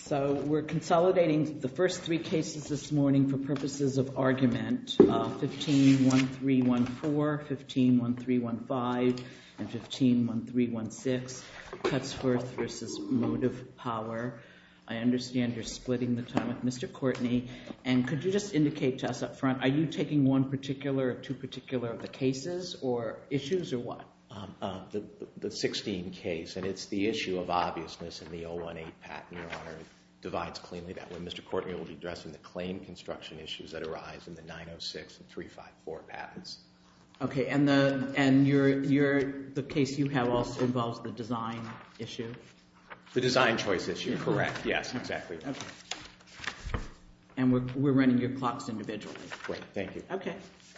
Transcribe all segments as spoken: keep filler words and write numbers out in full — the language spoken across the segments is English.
So we're consolidating the first three cases this morning for purposes of argument, uh, fifteen thirteen fourteen, fifteen thirteen fifteen, and fifteen thirteen sixteen, Cutsworth versus Motive Power. I understand you're splitting the time with Mister Courtney, and could you just indicate to us up front, are you taking one particular or two particular of the cases or issues or what? Um, uh, the, the sixteen case, and it's the issue of obviousness in the oh one eight patent, Your Honor. It divides cleanly that way. Mister Courtney will be addressing the claim construction issues that arise in the nine oh six and three fifty-four patents. Okay, and the and your your the case you have also involves the design issue? The design choice issue, correct. Yes, exactly. Okay. And we're we're running your clocks individually. Great, thank you. Okay.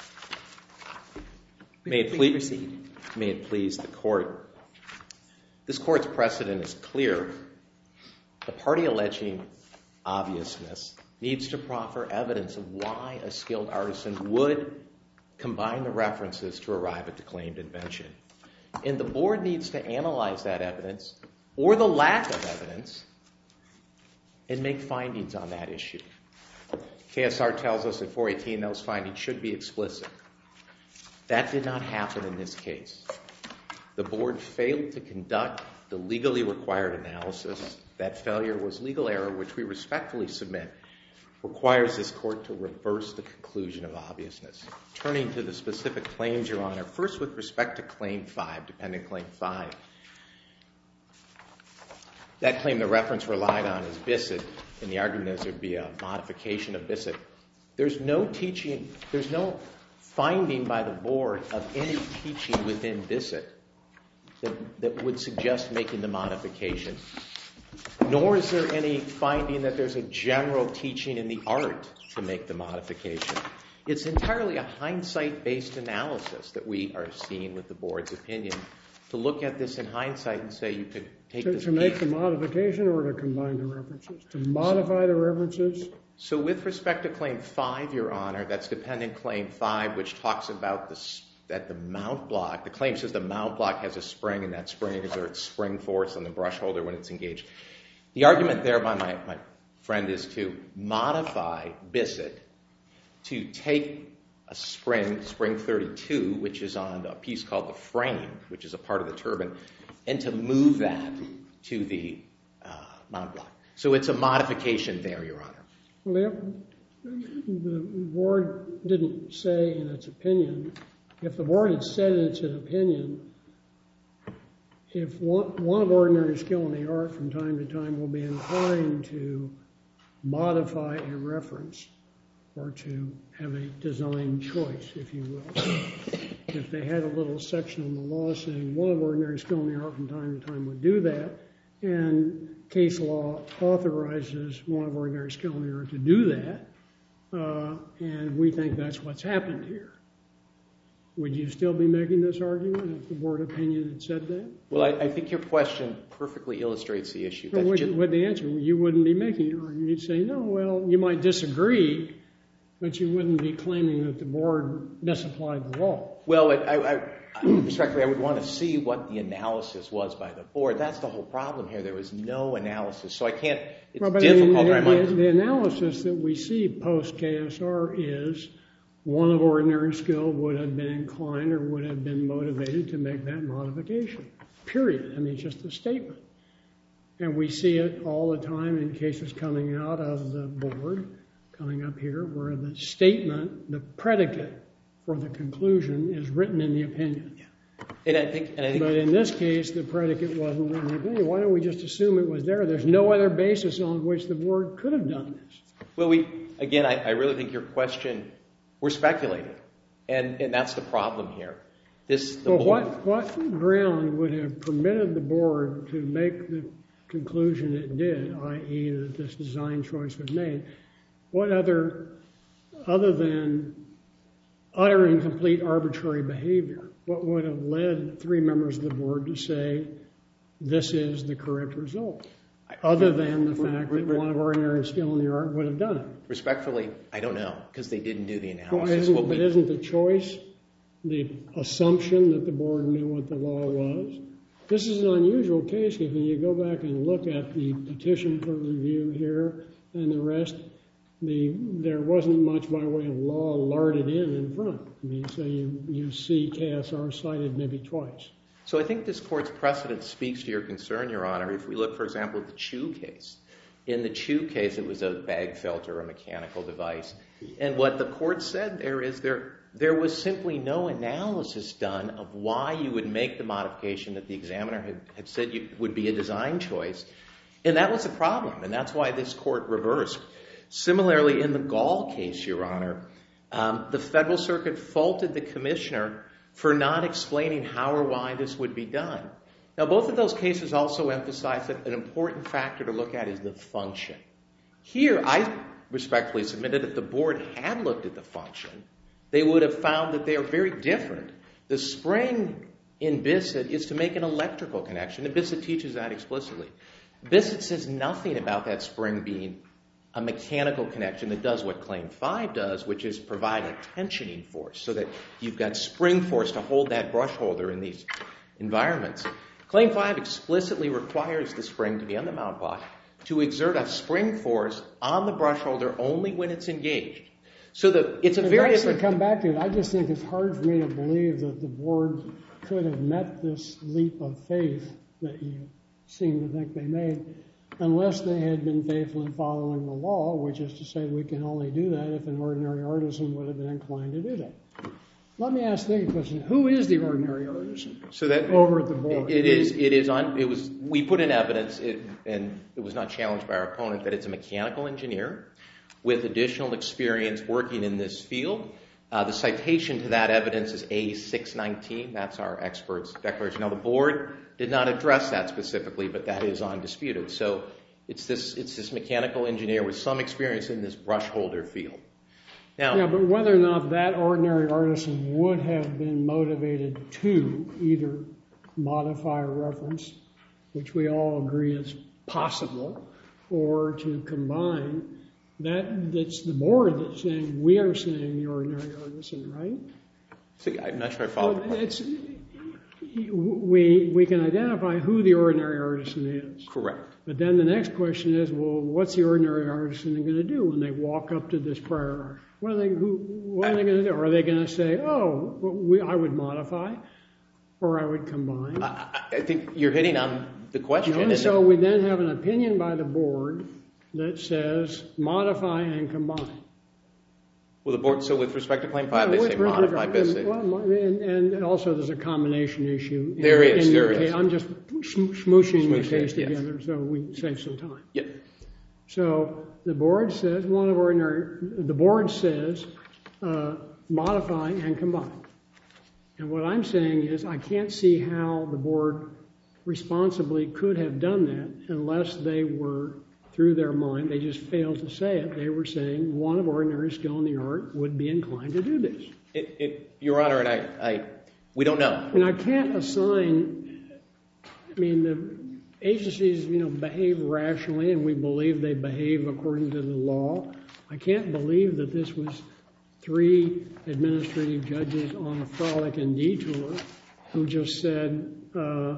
May it please proceed. May it please the court. This court's precedent is clear. The party alleging obviousness needs to proffer evidence of why a skilled artisan would combine the references to arrive at the claimed invention. And the board needs to analyze that evidence or the lack of evidence and make findings on that issue. K S R tells us at four eighteen those findings should be explicit. That did not happen in this case. The board failed to conduct the legally required analysis. That failure was legal error, which we respectfully submit requires this court to reverse the conclusion of obviousness. Turning to the specific claims, Your Honor, first with respect to Claim five, dependent Claim five. That claim the reference relied on is Bissett, and the argument is there would be a modification of Bissett. There's no teaching, there's no finding by the board of any teaching within Bissett that, that would suggest making the modification. Nor is there any finding that there's a general teaching in the art to make the modification. It's entirely a hindsight-based analysis that we are seeing with the board's opinion. To look at this in hindsight and say you could take to, this... To make the modification or to combine the references? To modify the references? So with respect to Claim five, Your Honor, that's dependent Claim five, which talks about the, that the mount block, the claim says the mount block has a spring, and that spring exerts spring force on the brush holder when it's engaged. The argument there by my, my friend is to modify Bissett to take a spring, spring thirty-two, which is on a piece called the frame, which is a part of the turbine, and to move that to the uh, mount block. So it's a modification there, Your Honor. Well, the, the board didn't say in its opinion. If the board had said in its opinion, if one, one of ordinary skill in the art from time to time will be inclined to modify a reference or to have a design choice, if you will, if they had a little section in the law saying one of ordinary skill in the art from time to time would do that, and case law authorizes one of ordinary skill in the art to do that, uh, and we think that's what's happened here. Would you still be making this argument if the board opinion had said that? Well, I, I think your question perfectly illustrates the issue. Well, would, would the answer, you wouldn't be making your argument. You'd say, no, well, you might disagree, but you wouldn't be claiming that the board misapplied the law. Well, I, I, I, respectfully, I would want to see what the analysis was by the board. That's the whole problem here. There was no analysis, so I can't, it's well, but difficult. The, the, the, the analysis that we see post-K S R is one of ordinary skill would have been inclined or would have been motivated to make that modification, period. I mean, it's just a statement. And we see it all the time in cases coming out of the board, coming up here, where the statement, the predicate for the conclusion is written in the opinion. Yeah. And I think, and I think, but in this case, the predicate wasn't written in the opinion. Why don't we just assume it was there? There's no other basis on which the board could have done this. Well, we, again, I, I really think your question, we're speculating. And, and that's the problem here. This, the well, board, what, what ground would have permitted the board to make the conclusion it did, that is that this design choice was made? What other, other than utter and complete arbitrary behavior, what would have led three members of the board to say this is the correct result, other than the fact that one of ordinary skill in the art would have done it? Respectfully, I don't know, because they didn't do the analysis. Well, isn't, but we, isn't the choice the assumption that the board knew what the law was? this is an unusual case. If you go back and look at the petition for review here and the rest, the there wasn't much by way of law larded in in front. I mean, so you, you see K S R cited maybe twice. So I think this court's precedent speaks to your concern, Your Honor. If we look, for example, at the Chu case. In the Chu case, it was a bag filter, a mechanical device. And what the court said there is there, there was simply no analysis done of why you would make the modification that the examiner had, had said you, would be a design choice. And that was a problem, and that's why this court reversed. Similarly, in the Gall case, Your Honor, um, the Federal Circuit faulted the commissioner for not explaining how or why this would be done. Now, both of those cases also emphasize that an important factor to look at is the function. Here, I respectfully submit that if the board had looked at the function, they would have found that they are very different. The spring in Bissett is to make an electrical connection, and Bissett teaches that explicitly. Bissett says nothing about that spring being a mechanical connection that does what Claim five does, which is provide a tensioning force so that you've got spring force to hold that brush holder in these environments. Claim five explicitly requires the spring to be on the mount block to exert a spring force on the brush holder only when it's engaged. So the, it's a but very that's different... to come back to it. I just think it's hard for me to believe that the board could have met this leap of faith that you seem to think they made unless they had been faithful in following the law, which is to say we can only do that if an ordinary artisan would have been inclined to do that. Let me ask the question: who is the ordinary artisan? So that over at the board, it is. It is on. It was. We put in evidence, it, and it was not challenged by our opponent, that it's a mechanical engineer with additional experience working in this field. Uh, the citation to that evidence is A six nineteen. That's our expert's declaration. Now, the board did not address that specifically, but that is undisputed. So it's this. It's this mechanical engineer with some experience in this brush holder field. Now, yeah, but whether or not that ordinary artisan would have been motivated to either modify a reference, which we all agree is possible, or to combine, that that's the board that's saying, we are saying the ordinary artisan, right? So I'm not sure I follow. Well, it's, we, we can identify who the ordinary artisan is. Correct. But then the next question is, well, what's the ordinary artisan going to do when they walk up to this prior art? What are they, who, what are they going to do? Are they going to say, oh, we, I would modify, or I would combine? I, I think you're hitting on the question. You know, and so we then have an opinion by the board that says modify and combine. Well, the board, so with respect to Claim five, Yeah, they say with modify regard- Bissett. Well, and, and also there's a combination issue. in- There is, in there the is. case. I'm just sm- smooshing the Smooshing case it, yes. together so we save some time. Yep. So the board says, one of ordinary, the board says uh, modify and combine. And what I'm saying is I can't see how the board responsibly could have done that unless they were, through their mind, they just failed to say it. They were saying one of ordinary skill in the art would be inclined to do this. It, it, Your Honor, and I, I, we don't know. And I can't assign, I mean, the agencies, you know, behave rationally, and we believe they behave according to the law. I can't believe that this was three administrative judges on a frolic and detour who just said, uh,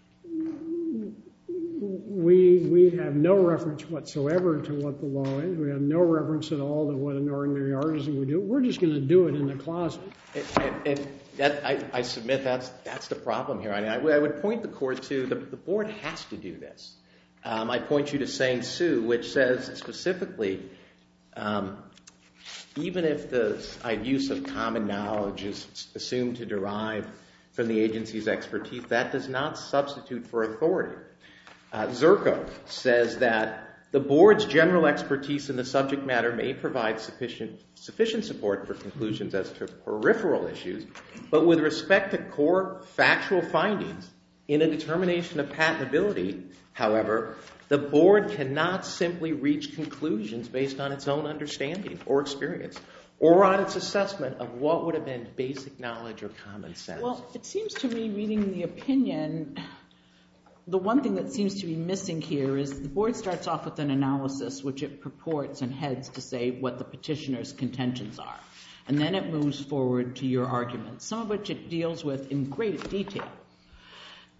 we we have no reference whatsoever to what the law is. We have no reference at all to what an ordinary artisan would do. We're just going to do it in the closet. And, and that, I, I submit that's that's the problem here. I, mean, I, I would point the court to, the, the board has to do this. Um, I point you to Sang Soo, which says specifically, um, even if the use of common knowledge is assumed to derive from the agency's expertise, that does not substitute for authority. Uh, Zerko says that the board's general expertise in the subject matter may provide sufficient sufficient support for conclusions as to peripheral issues, but with respect to core factual findings in a determination of patentability, however, the board cannot simply reach conclusions based on its own understanding or experience or on its assessment of what would have been basic knowledge or common sense. Well, it seems to me, reading the opinion, the one thing that seems to be missing here is the board starts off with an analysis which it purports and heads to say what the petitioner's contentions are. And then it moves forward to your arguments, some of which it deals with in great detail.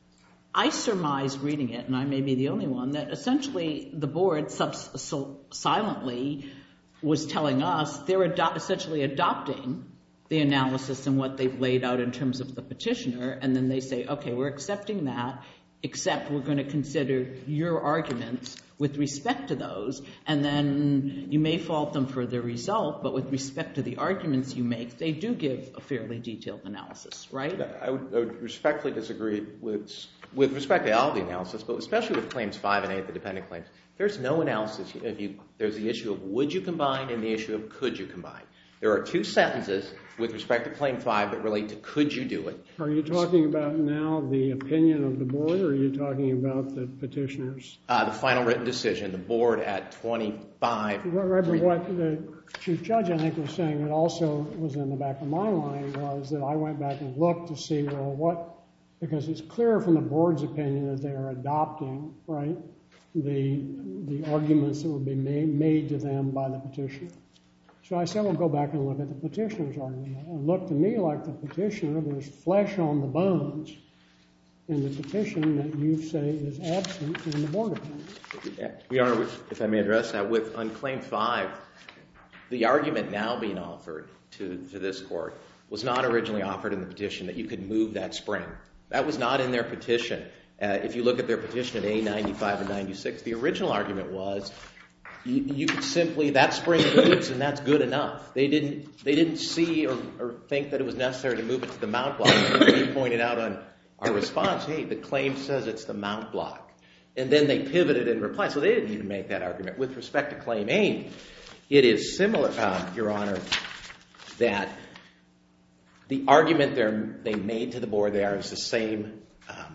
I surmised reading it, and I may be the only one, that essentially the board subs- so silently was telling us they're ado- essentially adopting the analysis and what they've laid out in terms of the petitioner, and then they say, okay, we're accepting that, except we're going to consider your arguments with respect to those, and then you may fault them for the result, but with respect to the arguments you make, they do give a fairly detailed analysis, right? I would, I would respectfully disagree with, with respect to all the analysis, but especially with claims five and eight, the dependent claims. There's no analysis. If you, there's the issue of would you combine and the issue of could you combine. There are two sentences with respect to claim five that relate to could you do it. Are you talking about now the opinion of the board, or are you talking about the petitioners? Uh, the final written decision, the board at twenty-five. Right, but what the Chief Judge, I think, was saying that also was in the back of my mind was that I went back and looked to see, well, what, because it's clear from the board's opinion that they are adopting, right, the the arguments that would be made, made to them by the petitioner. So I said, well, go back and look at the petitioner's argument. It looked to me like the petitioner, there's flesh on the bones in the petition that you say is absent in the board opinion. Your Honor, if I may address that, with on claim five, the argument now being offered to, to this court was not originally offered in the petition that you could move that spring. That was not in their petition. Uh, if you look at their petition at A ninety-five and ninety-six, the original argument was You, you could simply, that spring moves and that's good enough. They didn't they didn't see or, or think that it was necessary to move it to the mount block. We pointed out on our response, hey, the claim says it's the mount block. And then they pivoted in reply. So they didn't even make that argument. With respect to claim eight, it is similar, uh, Your Honor, that the argument they made to the board there is the same. Um,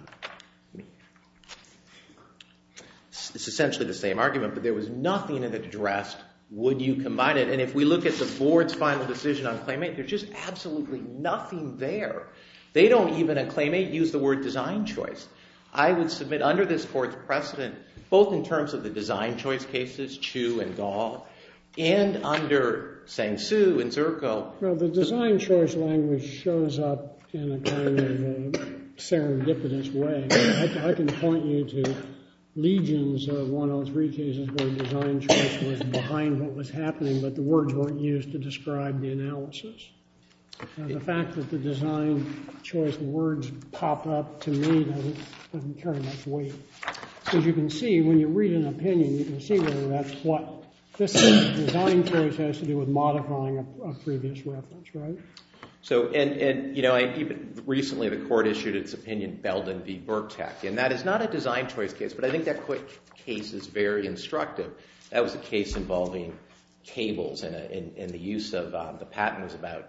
It's essentially the same argument, but there was nothing in it addressed, would you combine it? And if we look at the board's final decision on Claim eight, there's just absolutely nothing there. They don't even, in Claim eight, use the word design choice. I would submit under this court's precedent, both in terms of the design choice cases, Chu and Gall, and under Sang Soo and Zirko. Well, the design choice language shows up in a kind of a serendipitous way. I, I can point you to legions of one oh three cases where design choice was behind what was happening, but the words weren't used to describe the analysis. Uh, the fact that the design choice words pop up, to me, doesn't, doesn't carry much weight. Because you can see, when you read an opinion, you can see whether that's what this design choice has to do with modifying a, a previous reference, right? So, and, and you know, I, even recently the court issued its opinion, Belden v. Burktech, and that is not a design choice case, but I think that case is very instructive. That was a case involving cables, and, a, and, and the use of um, the patent was about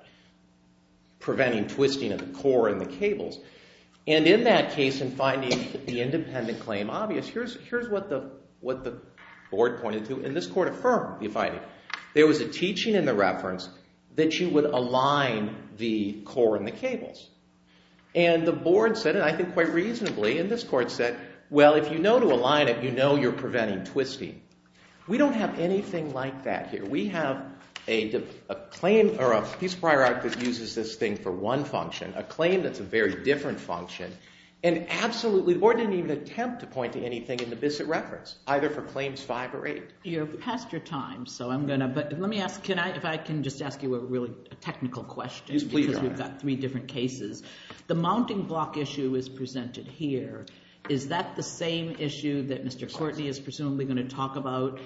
preventing twisting of the core in the cables. And in that case, in finding the independent claim obvious, here's here's what the what the board pointed to, and this court affirmed the finding. There was a teaching in the reference that you would align the core and the cables. And the board said, and I think quite reasonably, and this court said, well, if you know to align it, you know you're preventing twisting. We don't have anything like that here. We have a, a claim or a piece of prior art that uses this thing for one function, a claim that's a very different function, and absolutely, the board didn't even attempt to point to anything in the Bissett reference, either for claims five or eight. You're past your time, so I'm going to, but let me ask, can I, if I can just ask you a really a technical question. Yes, please, because we've got three different cases. The mounting block issue is presented here. Is that the same issue that Mister Courtney is presumably going to talk about?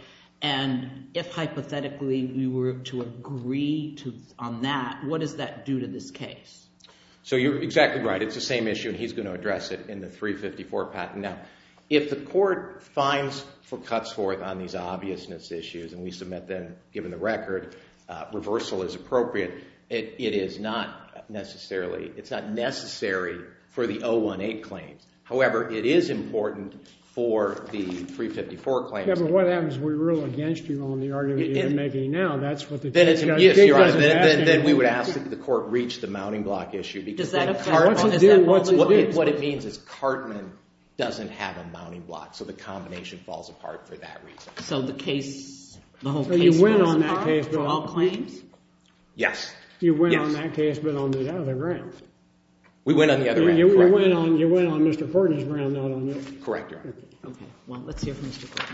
And if hypothetically we were to agree to on that, what does that do to this case? So you're exactly right. It's the same issue, and he's going to address it in the three fifty-four patent. Now, if the court finds for cuts forth on these obviousness issues, and we submit them, given the record, uh, reversal is appropriate, it, it is not necessarily, it's not necessary for the oh one eight claims. However, it is important for the three fifty-four claims. Yeah, but what happens if we rule against you on the argument it, you're it, making now? That's what the then it's, yes, you're right. Then, then, then we would ask that the court reach the mounting block issue. Because does that affect what's it do? What's it what, do? It, what it means is Cartman doesn't have a mounting block, so the combination falls apart for that reason. So the case, the whole so case you win falls on that apart case, for all claims? Yes. You win yes. on that case, but on the other grounds. We went on the other you, end. You, correct. you went on you went on Mister Courtney's ground, not on yours. Correct, Your Honor. Okay, well, let's hear from Mister Courtney.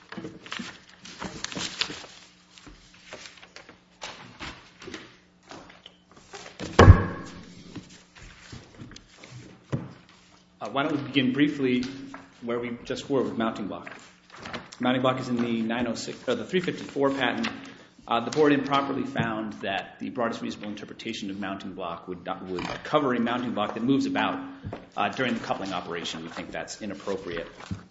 Uh, why don't we begin briefly where we just were with mounting block. Mounting block is in the nine oh six, or the three fifty-four patent. Uh, the board improperly found that the broadest reasonable interpretation of mounting block would, would cover a mounting block that moves about uh, during the coupling operation. We think that's inappropriate.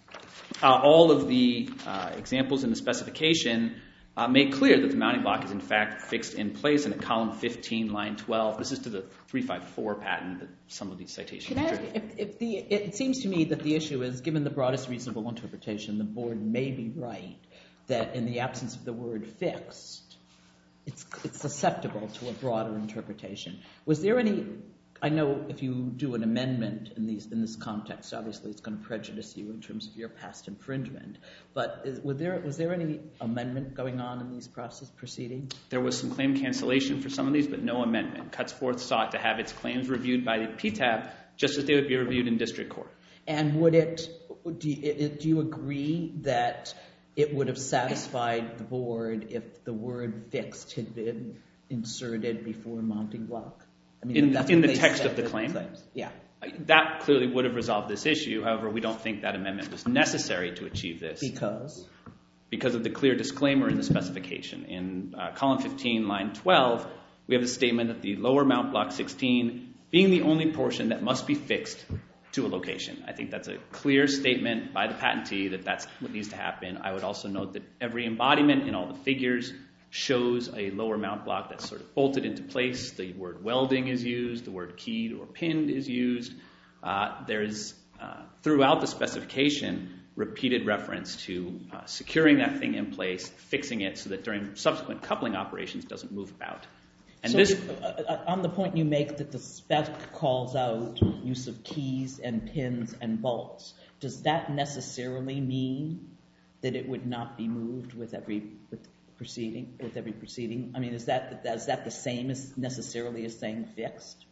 Uh, all of the uh, examples in the specification uh, make clear that the mounting block is in fact fixed in place, and at column fifteen, line twelve, this is to the three fifty-four patent that some of these citations Can I ask, if, if the, it seems to me that the issue is, given the broadest reasonable interpretation, the board may be right that in the absence of the word fixed, it's, it's susceptible to a broader interpretation. Was there any, I know if you do an amendment in these in this context, obviously it's going to prejudice you in terms of your past infringement, but is, was, there, was there any amendment going on in these process proceedings? There was some claim cancellation for some of these, but no amendment. Cuts Forth sought to have its claims reviewed by the P T A B just as they would be reviewed in district court. And would it, do you, it, do you agree that it would have satisfied the board if the word fixed had been inserted before mounting block? I mean, In, that's in what the they text said of the that claim? claims. Yeah. That clearly would have resolved this issue. However, we don't think that amendment was necessary to achieve this. Because? Because of the clear disclaimer in the specification. In uh, column fifteen, line twelve, we have the statement that the lower mount block sixteen being the only portion that must be fixed to a location. I think that's a clear statement by the patentee that that's what needs to happen. I would also note that every embodiment in all the figures shows a lower mount block that's sort of bolted into place. The word welding is used. The word keyed or pinned is used. Uh, there's, uh, throughout the specification, repeated reference to uh, securing that thing in place, fixing it so that during subsequent coupling operations it doesn't move about. And so this, if, uh, on the point you make that the spec calls out use of keys and pins and bolts, does that necessarily mean that it would not be moved with every with proceeding? With every proceeding, I mean, is that is that the same as necessarily as saying fixed?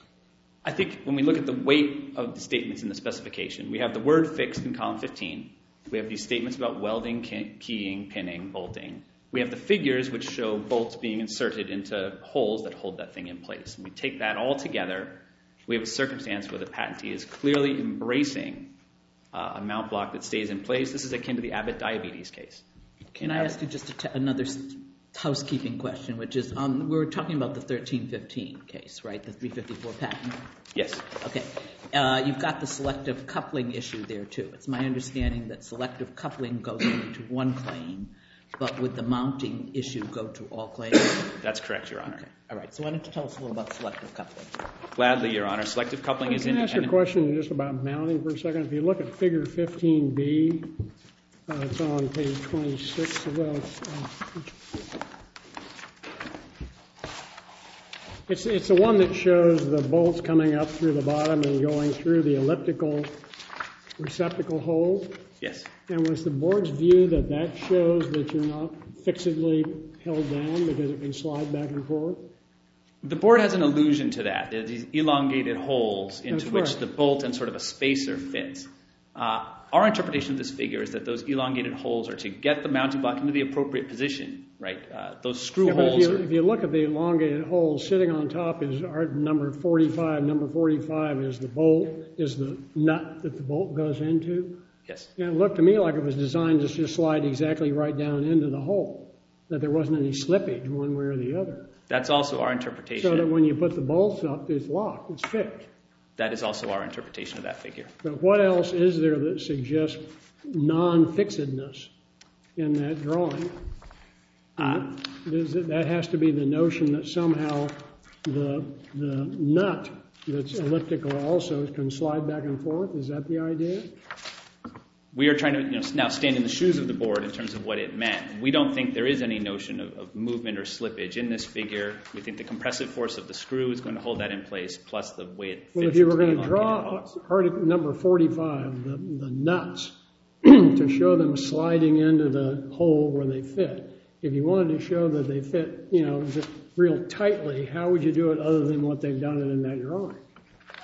I think when we look at the weight of the statements in the specification, we have the word fixed in column fifteen. We have these statements about welding, keying, pinning, bolting. We have the figures which show bolts being inserted into holes that hold that thing in place. And we take that all together, we have a circumstance where the patentee is clearly embracing uh, a mount block that stays in place. This is akin to the Abbott diabetes case. Can I ask you just a t- another housekeeping question, which is, um, we were talking about the thirteen fifteen case, right, the three fifty-four patent? Yes. Okay. Uh, you've got the selective coupling issue there, too. It's my understanding that selective coupling goes into one claim, but would the mounting issue go to all claims? That's correct, Your Honor. Okay. All right. So why don't you tell us a little about selective coupling? Gladly, Your Honor. Selective coupling is Can I ask you a independent. question just about mounting for a second? If you look at figure fifteen B, uh, it's on page twenty-six. Well, it's, uh, it's, it's the one that shows the bolts coming up through the bottom and going through the elliptical receptacle hole. Yes. And was the board's view that that shows that you're not fixedly held down because it can slide back and forth? The board has an allusion to that. There's these elongated holes into That's which right. the bolt and sort of a spacer fits. Uh, our interpretation of this figure is that those elongated holes are to get the mounting block into the appropriate position, right? Uh, those screw Yeah, but if holes you, are... if you look at the elongated hole, sitting on top is our number forty-five. Number forty-five is the bolt, is the nut that the bolt goes into. Yes. And it looked to me like it was designed to just slide exactly right down into the hole, that there wasn't any slippage one way or the other. That's also our interpretation. So that when you put the bolts up, it's locked, it's fixed. That is also our interpretation of that figure. But what else is there that suggests non-fixedness in that drawing? Uh, Does it, that has to be the notion that somehow the the nut that's elliptical also can slide back and forth. Is that the idea? we are trying to you know, now stand in the shoes of the board in terms of what it meant. We don't think there is any notion of, of movement or slippage in this figure. We think the compressive force of the screw is going to hold that in place, plus the way it fits. Well, if you were into going the to draw elongated holes. article number forty-five, the, the nuts, to show them sliding into the hole where they fit, if you wanted to show that they fit, you know, just real tightly, how would you do it other than what they've done it in that drawing?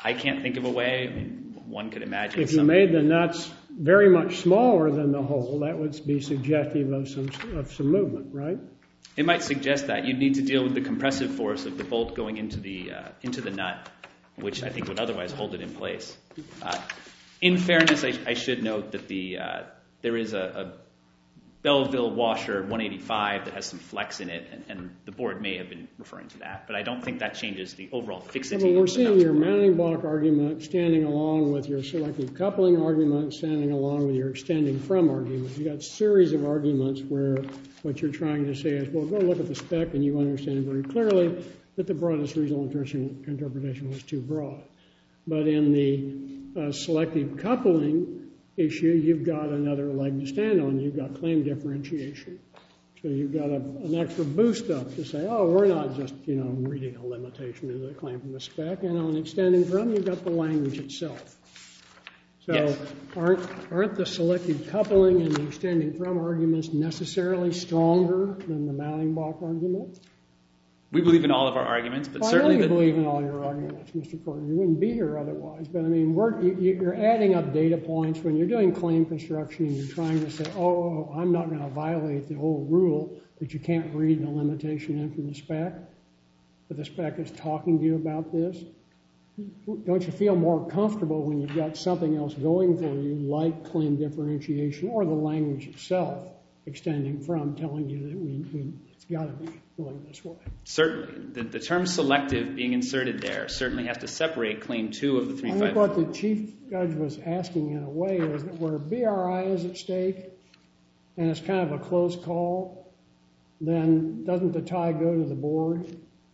I can't think of a way. I mean, one could imagine. If you some, made the nuts very much smaller than the hole, that would be suggestive of some of some movement, right? It might suggest that you'd need to deal with the compressive force of the bolt going into the uh, into the nut, which I think would otherwise hold it in place. Uh, in fairness, I, I should note that the uh, there is a, a Belleville washer one eighty-five that has some flex in it, and, and the board may have been referring to that, but I don't think that changes the overall fixity. Yeah, but we're seeing your mounting block argument standing along with your selective coupling argument, standing along with your extending from argument. You've got a series of arguments where what you're trying to say is, well, go look at the spec and you understand very clearly that the broadest reasonable interpretation was too broad. But in the uh, selective coupling issue, you've got another leg to stand on. You've got claim differentiation. So you've got a, an extra boost up to say, oh, we're not just, you know, reading a limitation into the claim from the spec. And on extending from, you've got the language itself. So yes. aren't aren't the selective coupling and the extending from arguments necessarily stronger than the mounting block argument? We believe in all of our arguments, but well, certainly I know you the, believe in all your arguments, Mister Porter. You wouldn't be here otherwise. But I mean, we're, you, you're adding up data points when you're doing claim construction and you're trying to say, oh, oh I'm not going to violate the whole rule that you can't read the limitation in from the spec, but the spec is talking to you about this. Don't you feel more comfortable when you've got something else going for you, like claim differentiation or the language itself extending from, telling you that we, we it's got to be going this way? Certainly. The, the term selective being inserted there certainly has to separate claim two of the three I five. think what the chief judge was asking in a way is that where B R I is at stake and it's kind of a close call, then doesn't the tie go to the board?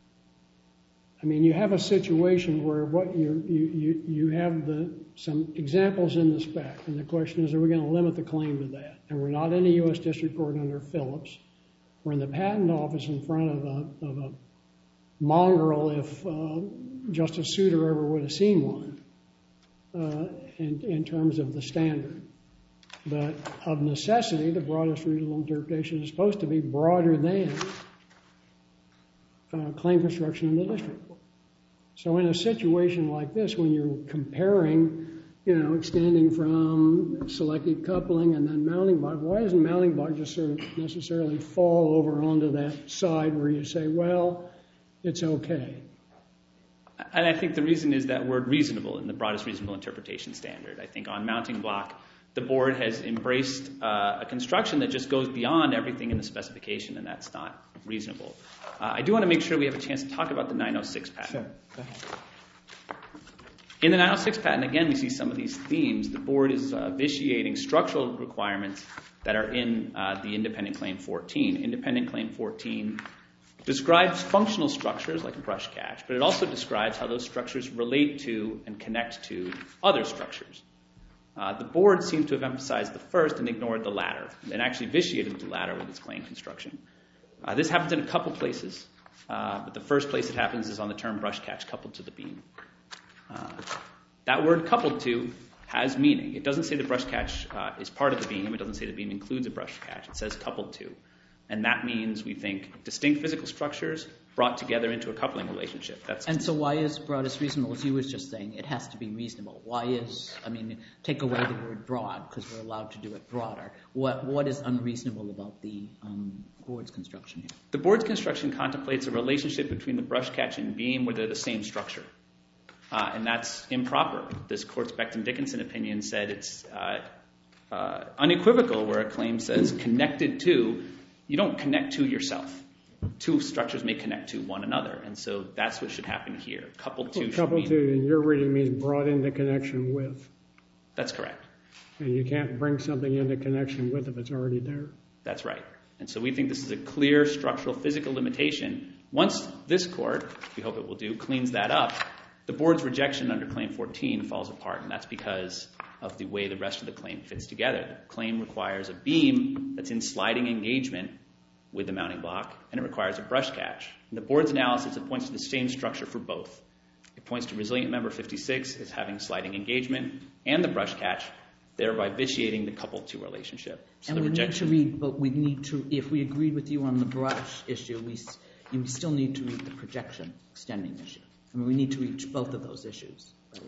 I mean, you have a situation where what you you you, you have the some examples in the spec, and the question is, are we going to limit the claim to that? And we're not in a U S district court under Phillips. We're in the patent office in front of a of a mongrel, if uh, Justice Souter ever would have seen one, uh, in in terms of the standard. But of necessity, the broadest reasonable interpretation is supposed to be broader than uh, claim construction in the district court. So in a situation like this, when you're comparing, you know, extending from selective coupling and then mounting block, why doesn't mounting block just sort of necessarily fall over onto that side where you say, well, it's okay? And I think the reason is that word reasonable in the broadest reasonable interpretation standard. I think on mounting block, the board has embraced uh, a construction that just goes beyond everything in the specification, and that's not reasonable. Uh, I do want to make sure we have a chance to talk about the nine oh six patent. Sure. Go ahead. In the nine oh six patent, again, we see some of these themes. The board is uh, vitiating structural requirements that are in uh, the independent claim fourteen. Independent claim fourteen describes functional structures like a brush catch, but it also describes how those structures relate to and connect to other structures. Uh, the board seems to have emphasized the first and ignored the latter, and actually vitiated the latter with its claim construction. Uh, this happens in a couple places, uh, but the first place it happens is on the term brush catch coupled to the beam. Uh, that word coupled to has meaning. It doesn't say the brush catch uh, is part of the beam. It doesn't say the beam includes a brush catch. It says coupled to. And that means, we think, distinct physical structures brought together into a coupling relationship. That's and so why is broadest reasonable? As you was just saying, it has to be reasonable. Why is, I mean, take away the word broad, because we're allowed to do it broader. What What is unreasonable about the um, board's construction here? The board's construction contemplates a relationship between the brush catch and beam where they're the same structure. Uh, and that's improper. This court's Becton-Dickinson opinion said it's uh, uh, unequivocal where a claim says connected to. You don't connect to yourself. Two structures may connect to one another, and so that's what should happen here. Coupled to. Well, coupled to, in your reading, means brought into connection with. That's correct. And you can't bring something into connection with if it's already there. That's right. And so we think this is a clear structural physical limitation. Once this court, we hope it will do, cleans that up, the board's rejection under Claim fourteen falls apart, and that's because of the way the rest of the claim fits together. The claim requires a beam that's in sliding engagement with the mounting block, and it requires a brush catch. In the board's analysis, it points to the same structure for both. It points to resilient member fifty-six as having sliding engagement and the brush catch, thereby vitiating the coupled to relationship. So and the we rejection, need to read, but we need to, if we agreed with you on the brush issue, we, we still need to read the projection extending issue. I mean, we need to reach both of those issues.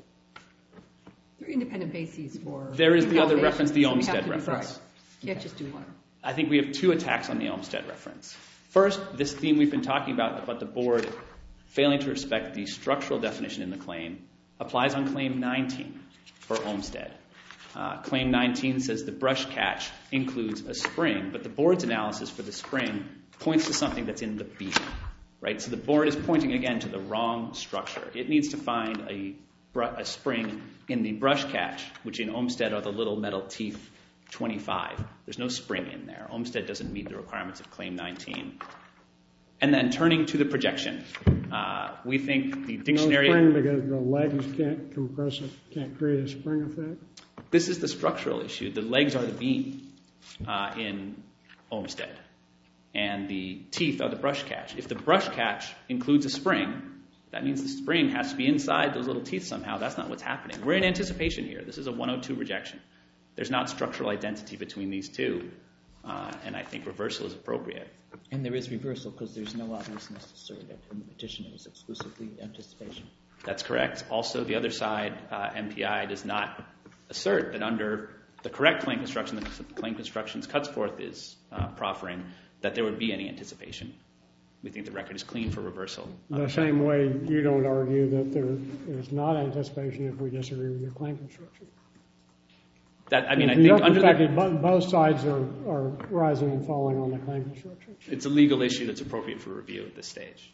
independent bases for... There is the other reference, the Olmsted so reference. You can't just do one. I think we have two attacks on the Olmsted reference. First, this theme we've been talking about, about the board failing to respect the structural definition in the claim, applies on Claim nineteen for Olmsted. Uh, claim nineteen says the brush catch includes a spring, but the board's analysis for the spring points to something that's in the beam, right? So the board is pointing again to the wrong structure. It needs to find a, br- a spring in the brush catch, which in Olmsted are the little metal teeth twenty-five. There's no spring in there. Olmsted doesn't meet the requirements of Claim nineteen. And then turning to the projection, uh, we think the dictionary... No spring because the legs can't compress it, can't create a spring effect? This is the structural issue. The legs are the beam uh, in Olmsted, and the teeth are the brush catch. If the brush catch includes a spring, that means the spring has to be inside those little teeth somehow. That's not what's happening. We're in anticipation here. This is a one oh two rejection. There's not structural identity between these two, uh, and I think reversal is appropriate. And there is reversal because there's no obviousness asserted in the petition. It was exclusively anticipation. That's correct. Also, the other side, uh, M P I, does not assert that under the correct claim construction, the claim constructions cuts forth is uh, proffering, that there would be any anticipation. We think the record is clean for reversal. The same way you don't argue that there is not anticipation if we disagree with your claim construction. That, I mean, if I think under under the fact the, that both sides are, are rising and falling on the claim construction. it's a legal issue that's appropriate for review at this stage.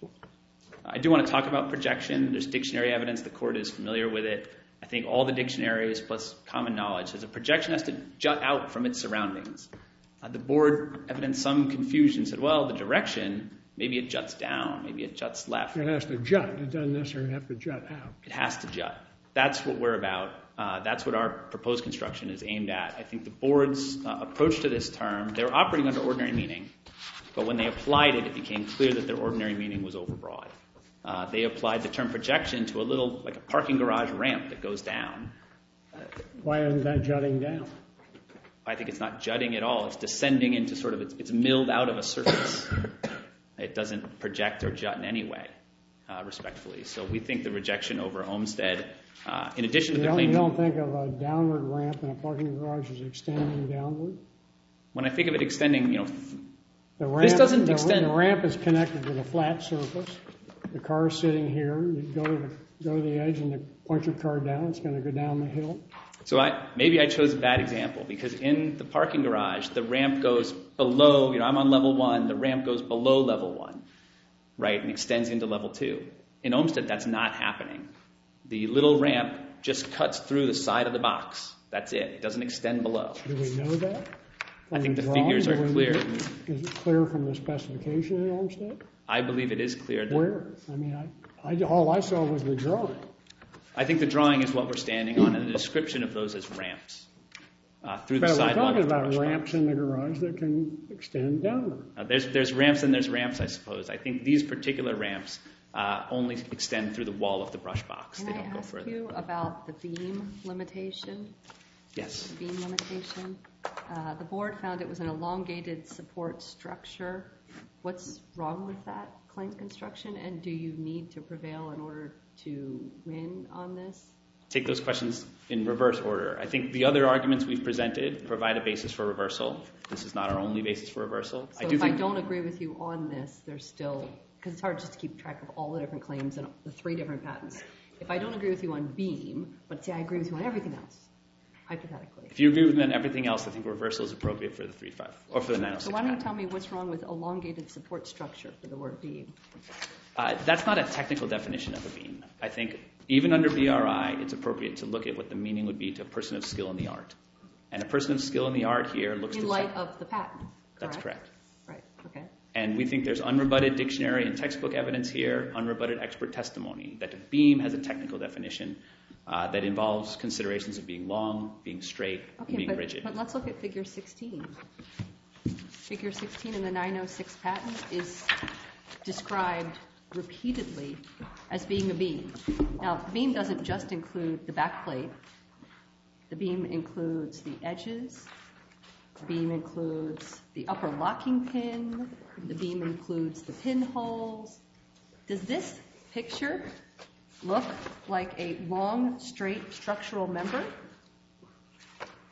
I do want to talk about projection. There's dictionary evidence. The court is familiar with it. I think all the dictionaries plus common knowledge says a projection has to jut out from its surroundings. Uh, the board evidenced some confusion, said, well, the direction, maybe it juts down, maybe it juts left. It has to jut. It doesn't necessarily have to jut out. It has to jut. That's what we're about. Uh, that's what our proposed construction is aimed at. I think the board's uh, approach to this term, they were operating under ordinary meaning, but when they applied it, it became clear that their ordinary meaning was overbroad. Uh, they applied the term projection to a little, like a parking garage ramp that goes down. Uh, Why isn't that jutting down? I think it's not jutting at all. It's descending into sort of, it's, it's milled out of a surface. It doesn't project or jut in any way, uh, respectfully. So we think the rejection over Olmsted, uh, in addition to You the don't, claim... you don't think of a downward ramp in a parking garage as extending downward? When I think of it extending, you know, The ramp, this doesn't the, extend... The ramp is connected with a flat surface. The car is sitting here. You go to the, go to the edge and you point your car down. It's going to go down the hill. So I, maybe I chose a bad example because in the parking garage, the ramp goes below, you know, I'm on level one, the ramp goes below level one, right, and extends into level two. In Olmsted, that's not happening. The little ramp just cuts through the side of the box. That's it. It doesn't extend below. Do we know that? I think the drawing? figures are Do we- clear. Is it clear from the specification in Olmsted? I believe it is clear. That, Where? I mean, I, I, all I saw was the drawing. I think the drawing is what we're standing on and the description of those as ramps uh, through the But we're sidewall. talking of the about brush ramps box. in the garage that can extend downward. Uh, there's, there's ramps and there's ramps, I suppose. I think these particular ramps uh, only extend through the wall of the brush box. Can they I don't go ask further. you about the beam limitation? Yes. The beam limitation. Uh, the board found it was an elongated support structure. What's wrong with that claim construction, and do you need to prevail in order to win on this? Take those questions in reverse order. I think the other arguments we've presented provide a basis for reversal. This is not our only basis for reversal. So I do if think I don't agree with you on this, there's still, because it's hard just to keep track of all the different claims and the three different patents. If I don't agree with you on beam, but say I agree with you on everything else, hypothetically. if you agree with me on everything else, I think reversal is appropriate for the three five or for the nine oh six. So why don't you tell me what's wrong with elongated support structure for the word beam? Uh, that's not a technical definition of a beam. I think even under B R I, it's appropriate to look at what the meaning would be to a person of skill in the art. And a person of skill in the art here looks In to... light of the patent, correct? That's correct. Right, okay. And we think there's unrebutted dictionary and textbook evidence here, unrebutted expert testimony, that a beam has a technical definition uh, that involves considerations of being long, being straight, and Okay, being but, rigid. but let's look at figure sixteen. Figure sixteen in the nine oh six patent is described repeatedly as being a beam. Now, the beam doesn't just include the back plate. The beam includes the edges. The beam includes the upper locking pin. The beam includes the pinholes. Does this picture look like a long, straight structural member,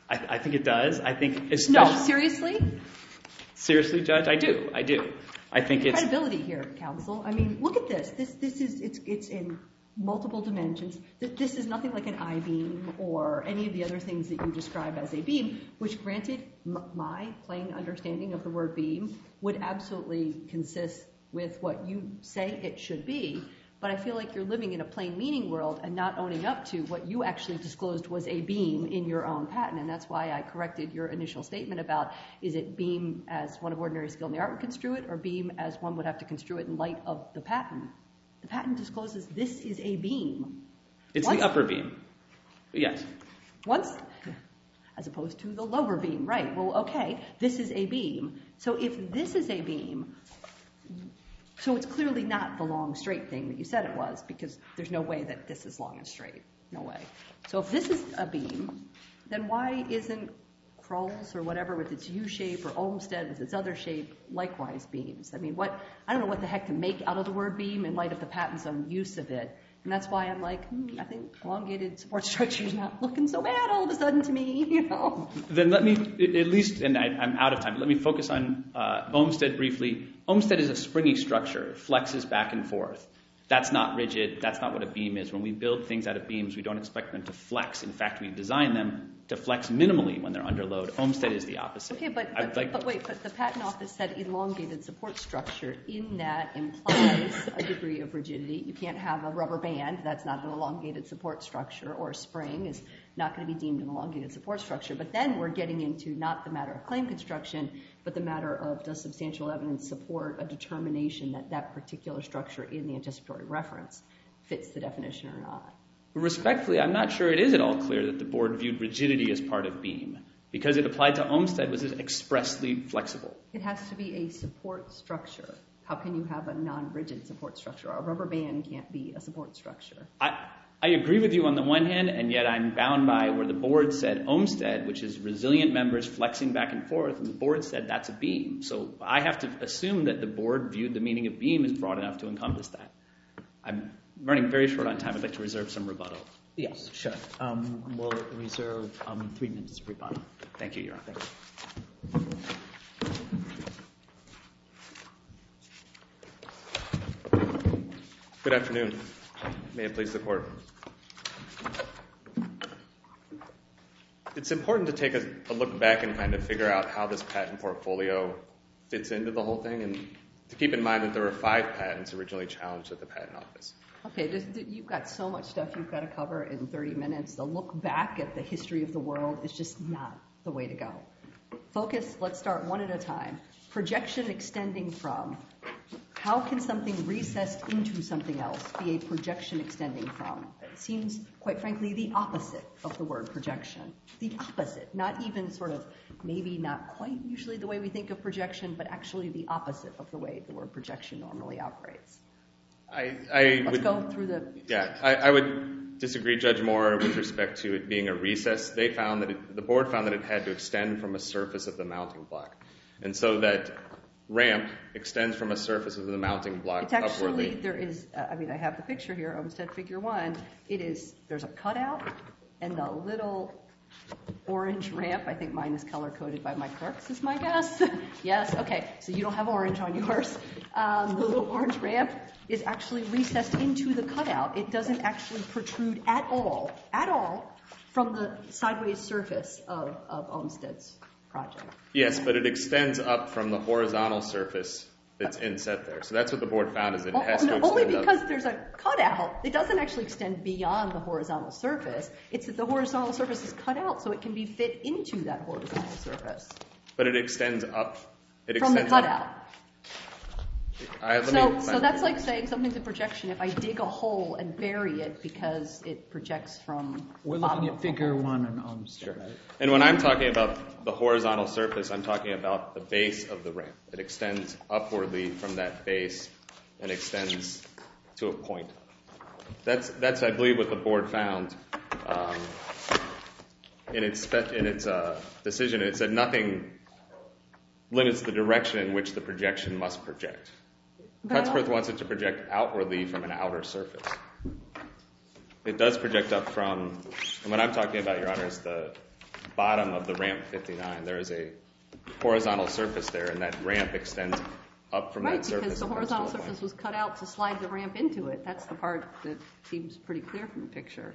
I, I think it does. I think especially... No, seriously? Seriously, Judge? I do. I do. I think it's... Credibility here, counsel. I mean, look at this. This this is, it's it's in multiple dimensions. This is nothing like an I-beam or any of the other things that you describe as a beam, which granted, m- my plain understanding of the word beam would absolutely consist with what you say it should be. But I feel like you're living in a plain meaning world and not owning up to what you actually disclosed was a beam in your own patent. And that's why I corrected your initial statement about, is it beam as one of ordinary skill in the art would construe it, or beam as one would have to construe it in light of the patent? The patent discloses this is a beam. It's Once, the upper beam. Yes. Once, as opposed to the lower beam. Right. Well, okay, this is a beam. So if this is a beam... So it's clearly not the long, straight thing that you said it was, because there's no way that this is long and straight. No way. So if this is a beam, then why isn't Kroll's or whatever with its U-shape, or Olmsted with its other shape, likewise beams? I mean, what? I don't know what the heck to make out of the word beam in light of the patent's own use of it. And that's why I'm like, hmm, I think elongated support structure is not looking so bad all of a sudden to me, you know. Then let me, at least, and I, I'm out of time, but let me focus on uh, Olmsted briefly. Olmsted is a springy structure. It flexes back and forth. That's not rigid. That's not what a beam is. When we build things out of beams, we don't expect them to flex. In fact, we design them to flex minimally when they're under load. Olmsted is the opposite. Okay, but, but, like, but wait, but the patent office said elongated support structure. In that implies a degree of rigidity. You can't have a rubber band. That's not an elongated support structure, or a spring is not going to be deemed an elongated support structure. But then we're getting into not the matter of claim construction, but the matter of, does substantial evidence support a determination that that particular structure in the anticipatory reference fits the definition or not? Respectfully, I'm not sure it is at all clear that the board viewed rigidity as part of beam, because it applied to Olmsted was expressly flexible. It has to be a support structure. How can you have a non-rigid support structure? A rubber band can't be a support structure. I, I agree with you on the one hand, and yet I'm bound by where the board said Olmsted, which is resilient members flexing back and forth, and the board said that's a beam. So I have to assume that the board viewed the meaning of beam as broad enough to encompass that. I'm running very short on time. I'd like to reserve some rebuttal. Yes, sure. Um, we'll reserve um, three minutes of rebuttal. Thank you, Your Honor. Good afternoon. May it please the Court. It's important to take a, a look back and kind of figure out how this patent portfolio fits into the whole thing, and to keep in mind that there were five patents originally challenged at the Patent Office. Okay, there's, you've got so much stuff you've got to cover in thirty minutes. The look back at the history of the world is just not the way to go. Focus, let's start one at a time. Projection extending from. How can something recessed into something else be a projection extending from? It seems, quite frankly, the opposite of the word projection. The opposite. Not even sort of, maybe not quite usually the way we think of projection, but actually the opposite of the way the word projection normally operates. I, I Let's would, go through the... Yeah, I, I would disagree, Judge Moore, with respect to it being a recess. They found that it, the board found that it had to extend from a surface of the mounting block. And so that ramp extends from a surface of the mounting block It's actually, upwardly. there is, uh, I mean, I have the picture here, Olmsted figure one. It is, there's a cutout and the little orange ramp. I think mine is color-coded by my clerks, is my guess. Yes, okay, so you don't have orange on yours. Um, the little orange ramp is actually recessed into the cutout. It doesn't actually protrude at all, at all, from the sideways surface of, of Olmsted's project. Yes, but it extends up from the horizontal surface that's inset there. So that's what the board found, is it has oh, to no, extend only because up. there's a cutout. It doesn't actually extend beyond the horizontal surface. It's that the horizontal surface is cut out so it can be fit into that horizontal surface. But it extends up. It From the extends cutout. Up. I, let So, me, so that's like saying something's a projection if I dig a hole and bury it because it projects from We're the bottom looking of at the figure hole. one on Olmsted, right? And when I'm talking about the horizontal surface, I'm talking about the base of the ramp. It extends upwardly from that base and extends to a point. That's, that's I believe, what the board found um, in its, in its uh, decision. It said nothing limits the direction in which the projection must project. Cutsworth wants it to project outwardly from an outer surface. It does project up from, and what I'm talking about, Your Honor, is the bottom of the ramp fifty-nine. There is a horizontal surface there, and that ramp extends up from right, that surface. Because the horizontal surface was cut out to slide the ramp into it. That's the part that seems pretty clear from the picture.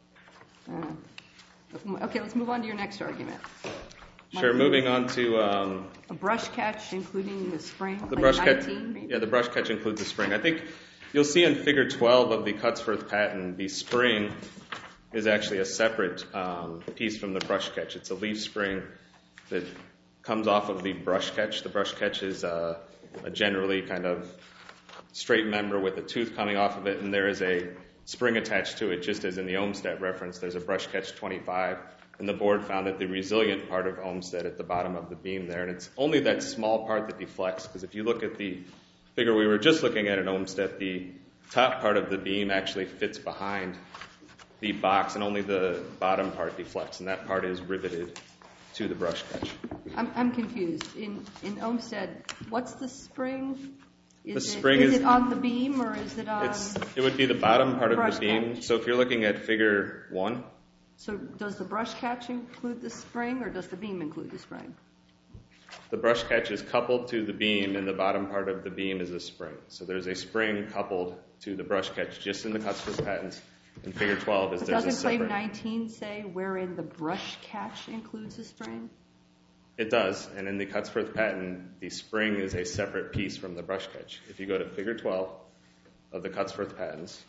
Uh, okay, let's move on to your next argument. Sure, moving on to... Um, a brush catch including the spring, the like brush nineteen catch, maybe? Yeah, the brush catch includes the spring. I think you'll see in figure twelve of the Cutsforth patent, the spring is actually a separate um, piece from the brush catch. It's a leaf spring that comes off of the brush catch. The brush catch is uh, a generally kind of straight member with a tooth coming off of it, and there is a spring attached to it, just as in the Olmsted reference. There's a brush catch twenty-five, and the board found that the resilient part of Olmsted at the bottom of the beam there, and it's only that small part that deflects, because if you look at the figure we were just looking at in Olmsted, the top part of the beam actually fits behind the box, and only the bottom part deflects, and that part is riveted to the brush catch. I'm, I'm confused. In in Olmsted, what's the spring? Is The it, spring is is- it on the beam or is it on? It's, it would be the bottom part of brush the beam. catch. So if you're looking at figure one, So does the brush catch include the spring or does the beam include the spring? the brush catch is coupled to the beam, and the bottom part of the beam is a spring. So there's a spring coupled to the brush catch just in the Cutsforth patents. In figure twelve is there's a Doesn't claim separate... nineteen say wherein the brush catch includes a spring? It does, and in the Cutsforth patent, the spring is a separate piece from the brush catch. If you go to figure twelve of the Cutsforth patents,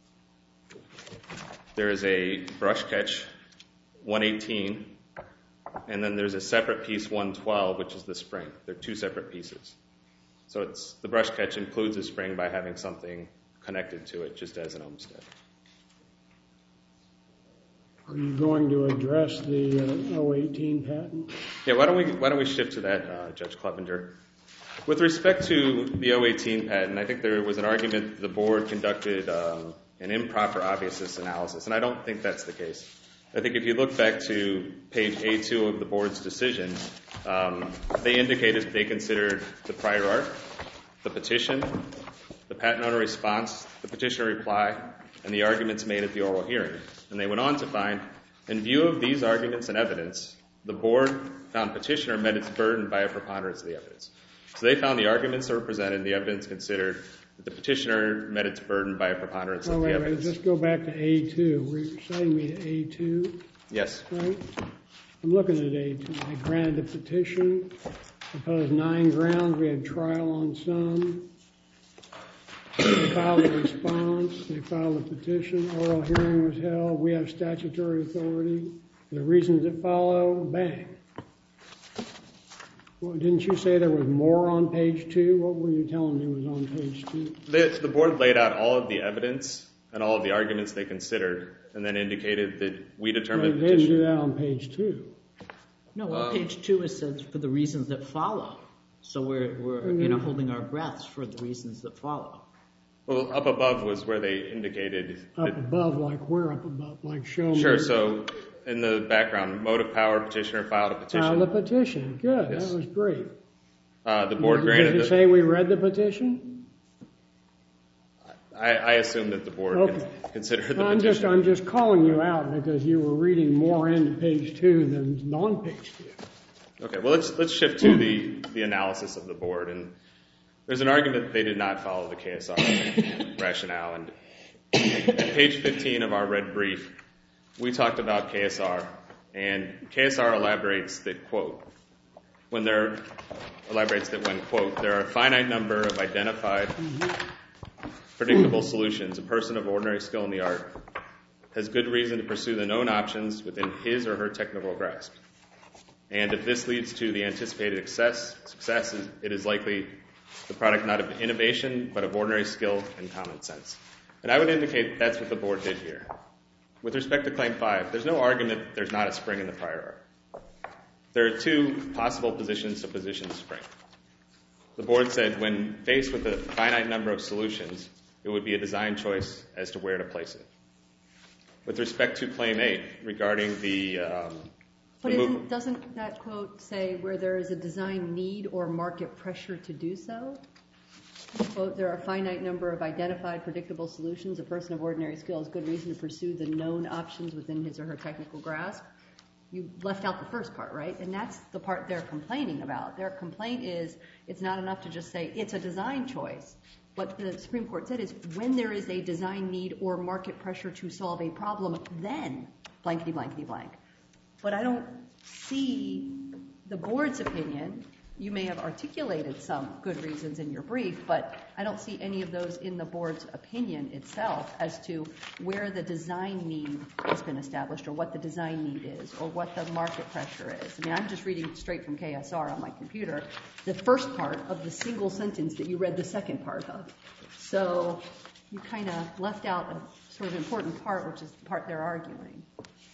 there is a brush catch one eighteen, and then there's a separate piece one twelve, which is the spring. They're two separate pieces. So it's the brush catch includes a spring by having something connected to it, just as an Olmsted. Are you going to address the uh, oh eighteen patent? Yeah, why don't we why don't we shift to that, uh, Judge Clevenger? With respect to the oh eighteen patent, I think there was an argument that the board conducted um, an improper obviousness analysis, and I don't think that's the case. I think if you look back to page A two of the board's decision, um, they indicated they considered the prior art, the petition, the patent owner response, the petitioner reply, and the arguments made at the oral hearing. And they went on to find, in view of these arguments and evidence, the board found petitioner met its burden by a preponderance of the evidence. So they found the arguments that were presented, the evidence considered, that the petitioner met its burden by a preponderance Oh, of the wait, wait, evidence. just go back to A two. We're citing me to A two, Yes. right? I'm looking at A two. They granted the petition, proposed nine grounds. We had trial on some. They filed a response. They filed a petition. Oral hearing was held. We have statutory authority. The reasons that follow, bang. Well, didn't you say there was more on page two? What were you telling me was on page two? The, the board laid out all of the evidence and all of the arguments they considered, and then indicated that we They determined didn't do petitioner. that on page two. No, well, Um, page two, it says for the reasons that follow. So we're, we're you know, holding our breaths for the reasons that follow. Well, up above was where they indicated Up that. above, like where up above? Like show me. Sure, so in the background, motive power, petitioner filed a petition. Filed a petition. Good, Yes. that was great. Uh, the board Does granted it the... say we read the petition? I, I assume that the board Okay. con- considered the I'm petition. just, I'm just calling you out because you were reading more into page two than on page two. Okay, well, let's let's shift to the, the analysis of the board. And there's an argument that they did not follow the K S R rationale. And at page fifteen of our red brief, we talked about K S R. And K S R elaborates that, quote, when there elaborates that when, quote, there are a finite number of identified predictable solutions, a person of ordinary skill in the art has good reason to pursue the known options within his or her technical grasp. And if this leads to the anticipated success, success is, it is likely the product not of innovation, but of ordinary skill and common sense. And I would indicate that's what the board did here. With respect to Claim five, there's no argument that there's not a spring in the prior art. There are two possible positions to position the spring. The board said when faced with a finite number of solutions, it would be a design choice as to where to place it. With respect to Claim eight, regarding the... Um, But the move- isn't, doesn't that quote say where there is a design need or market pressure to do so? Quote, there are a finite number of identified predictable solutions. A person of ordinary skill has good reason to pursue the known options within his or her technical grasp. you left out the first part, right? And that's the part they're complaining about. Their complaint is it's not enough to just say it's a design choice. What the Supreme Court said is when there is a design need or market pressure to solve a problem, then blankety, blankety, blank. But I don't see the board's opinion. You may have articulated some good reasons in your brief, but I don't see any of those in the board's opinion itself as to where the design need has been established or what the design need is or what the market pressure is. I mean, I'm just reading straight from K S R on my computer, the first part of the single sentence that you read the second part of. So you kind of left out a sort of important part, which is the part they're arguing.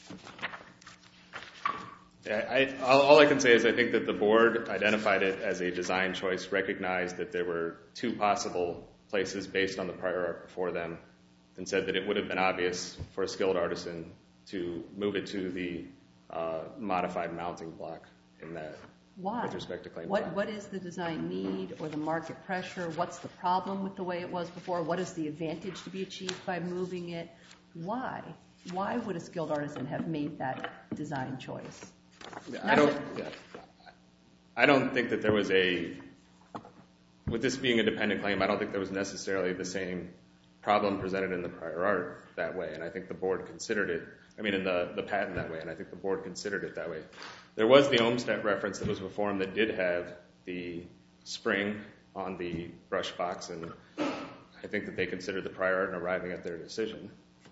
Yeah, I, all, all I can say is I think that the board identified it as a design choice, recognized that there were two possible places based on the prior art before them, and said that it would have been obvious for a skilled artisan to move it to the uh, modified mounting block in that. Why? With respect to claim what, five. what is the design need or the market pressure? What's the problem with the way it was before? What is the advantage to be achieved by moving it? Why? Why would a skilled artisan have made that design choice? I don't, yeah. I don't think that there was a, with this being a dependent claim, I don't think there was necessarily the same problem presented in the prior art that way, and I think the board considered it, I mean in the, the patent that way, and I think the board considered it that way. There was the Olmsted reference that was before him that did have the spring on the brush box, and I think that they considered the prior art in arriving at their decision.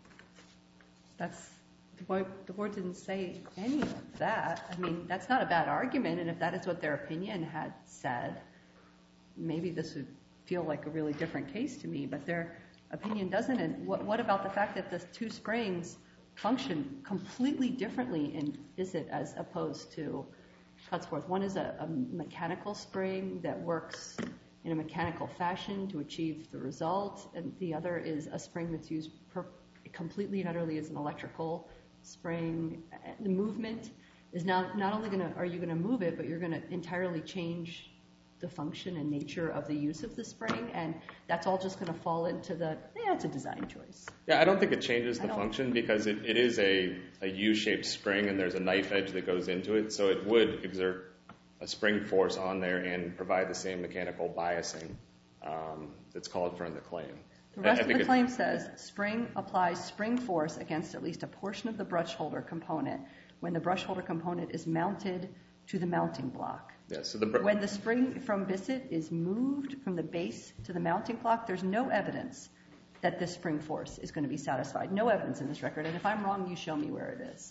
That's, the board, the board didn't say any of that. I mean, that's not a bad argument, and if that is what their opinion had said, maybe this would feel like a really different case to me, but their opinion doesn't. And what, what about the fact that the two springs function completely differently in Bissett as opposed to Cutsforth? One is a, a mechanical spring that works in a mechanical fashion to achieve the result, and the other is a spring that's used per, completely and utterly as an electrical spring. The movement is now not only going to, are you going to move it, but you're going to entirely change the function and nature of the use of the spring, and that's all just going to fall into the, yeah, it's a design choice. Yeah, I don't think it changes the function because it, it is a, a U-shaped spring and there's a knife edge that goes into it, so it would exert a spring force on there and provide the same mechanical biasing um, that's called for in the claim. The rest I, I of the it, claim says spring applies spring force against at least a portion of the brush holder component when the brush holder component is mounted to the mounting block. Yeah, so the when the spring from Bissett is moved from the base to the mounting block, there's no evidence that this spring force is going to be satisfied. No evidence in this record, and if I'm wrong, you show me where it is.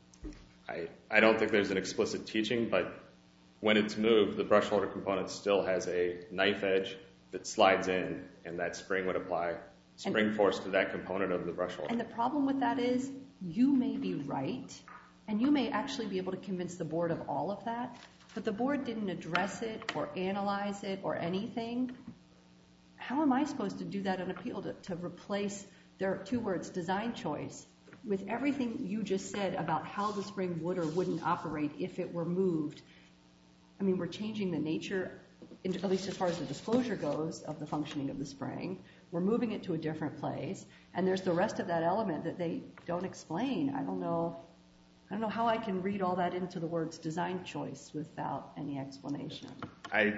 I, I don't think there's an explicit teaching, but when it's moved, the brush holder component still has a knife edge that slides in, and that spring would apply spring and, force to that component of the brush holder. And the problem with that is you may be right, and you may actually be able to convince the board of all of that, but the board didn't address it or analyze it or anything. How am I supposed to do that on appeal to, to replace their two words, design choice, with everything you just said about how the spring would or wouldn't operate if it were moved? I mean, we're changing the nature, at least as far as the disclosure goes, of the functioning of the spring. We're moving it to a different place, and there's the rest of that element that they don't explain. I don't know. I don't know how I can read all that into the words design choice without any explanation. I,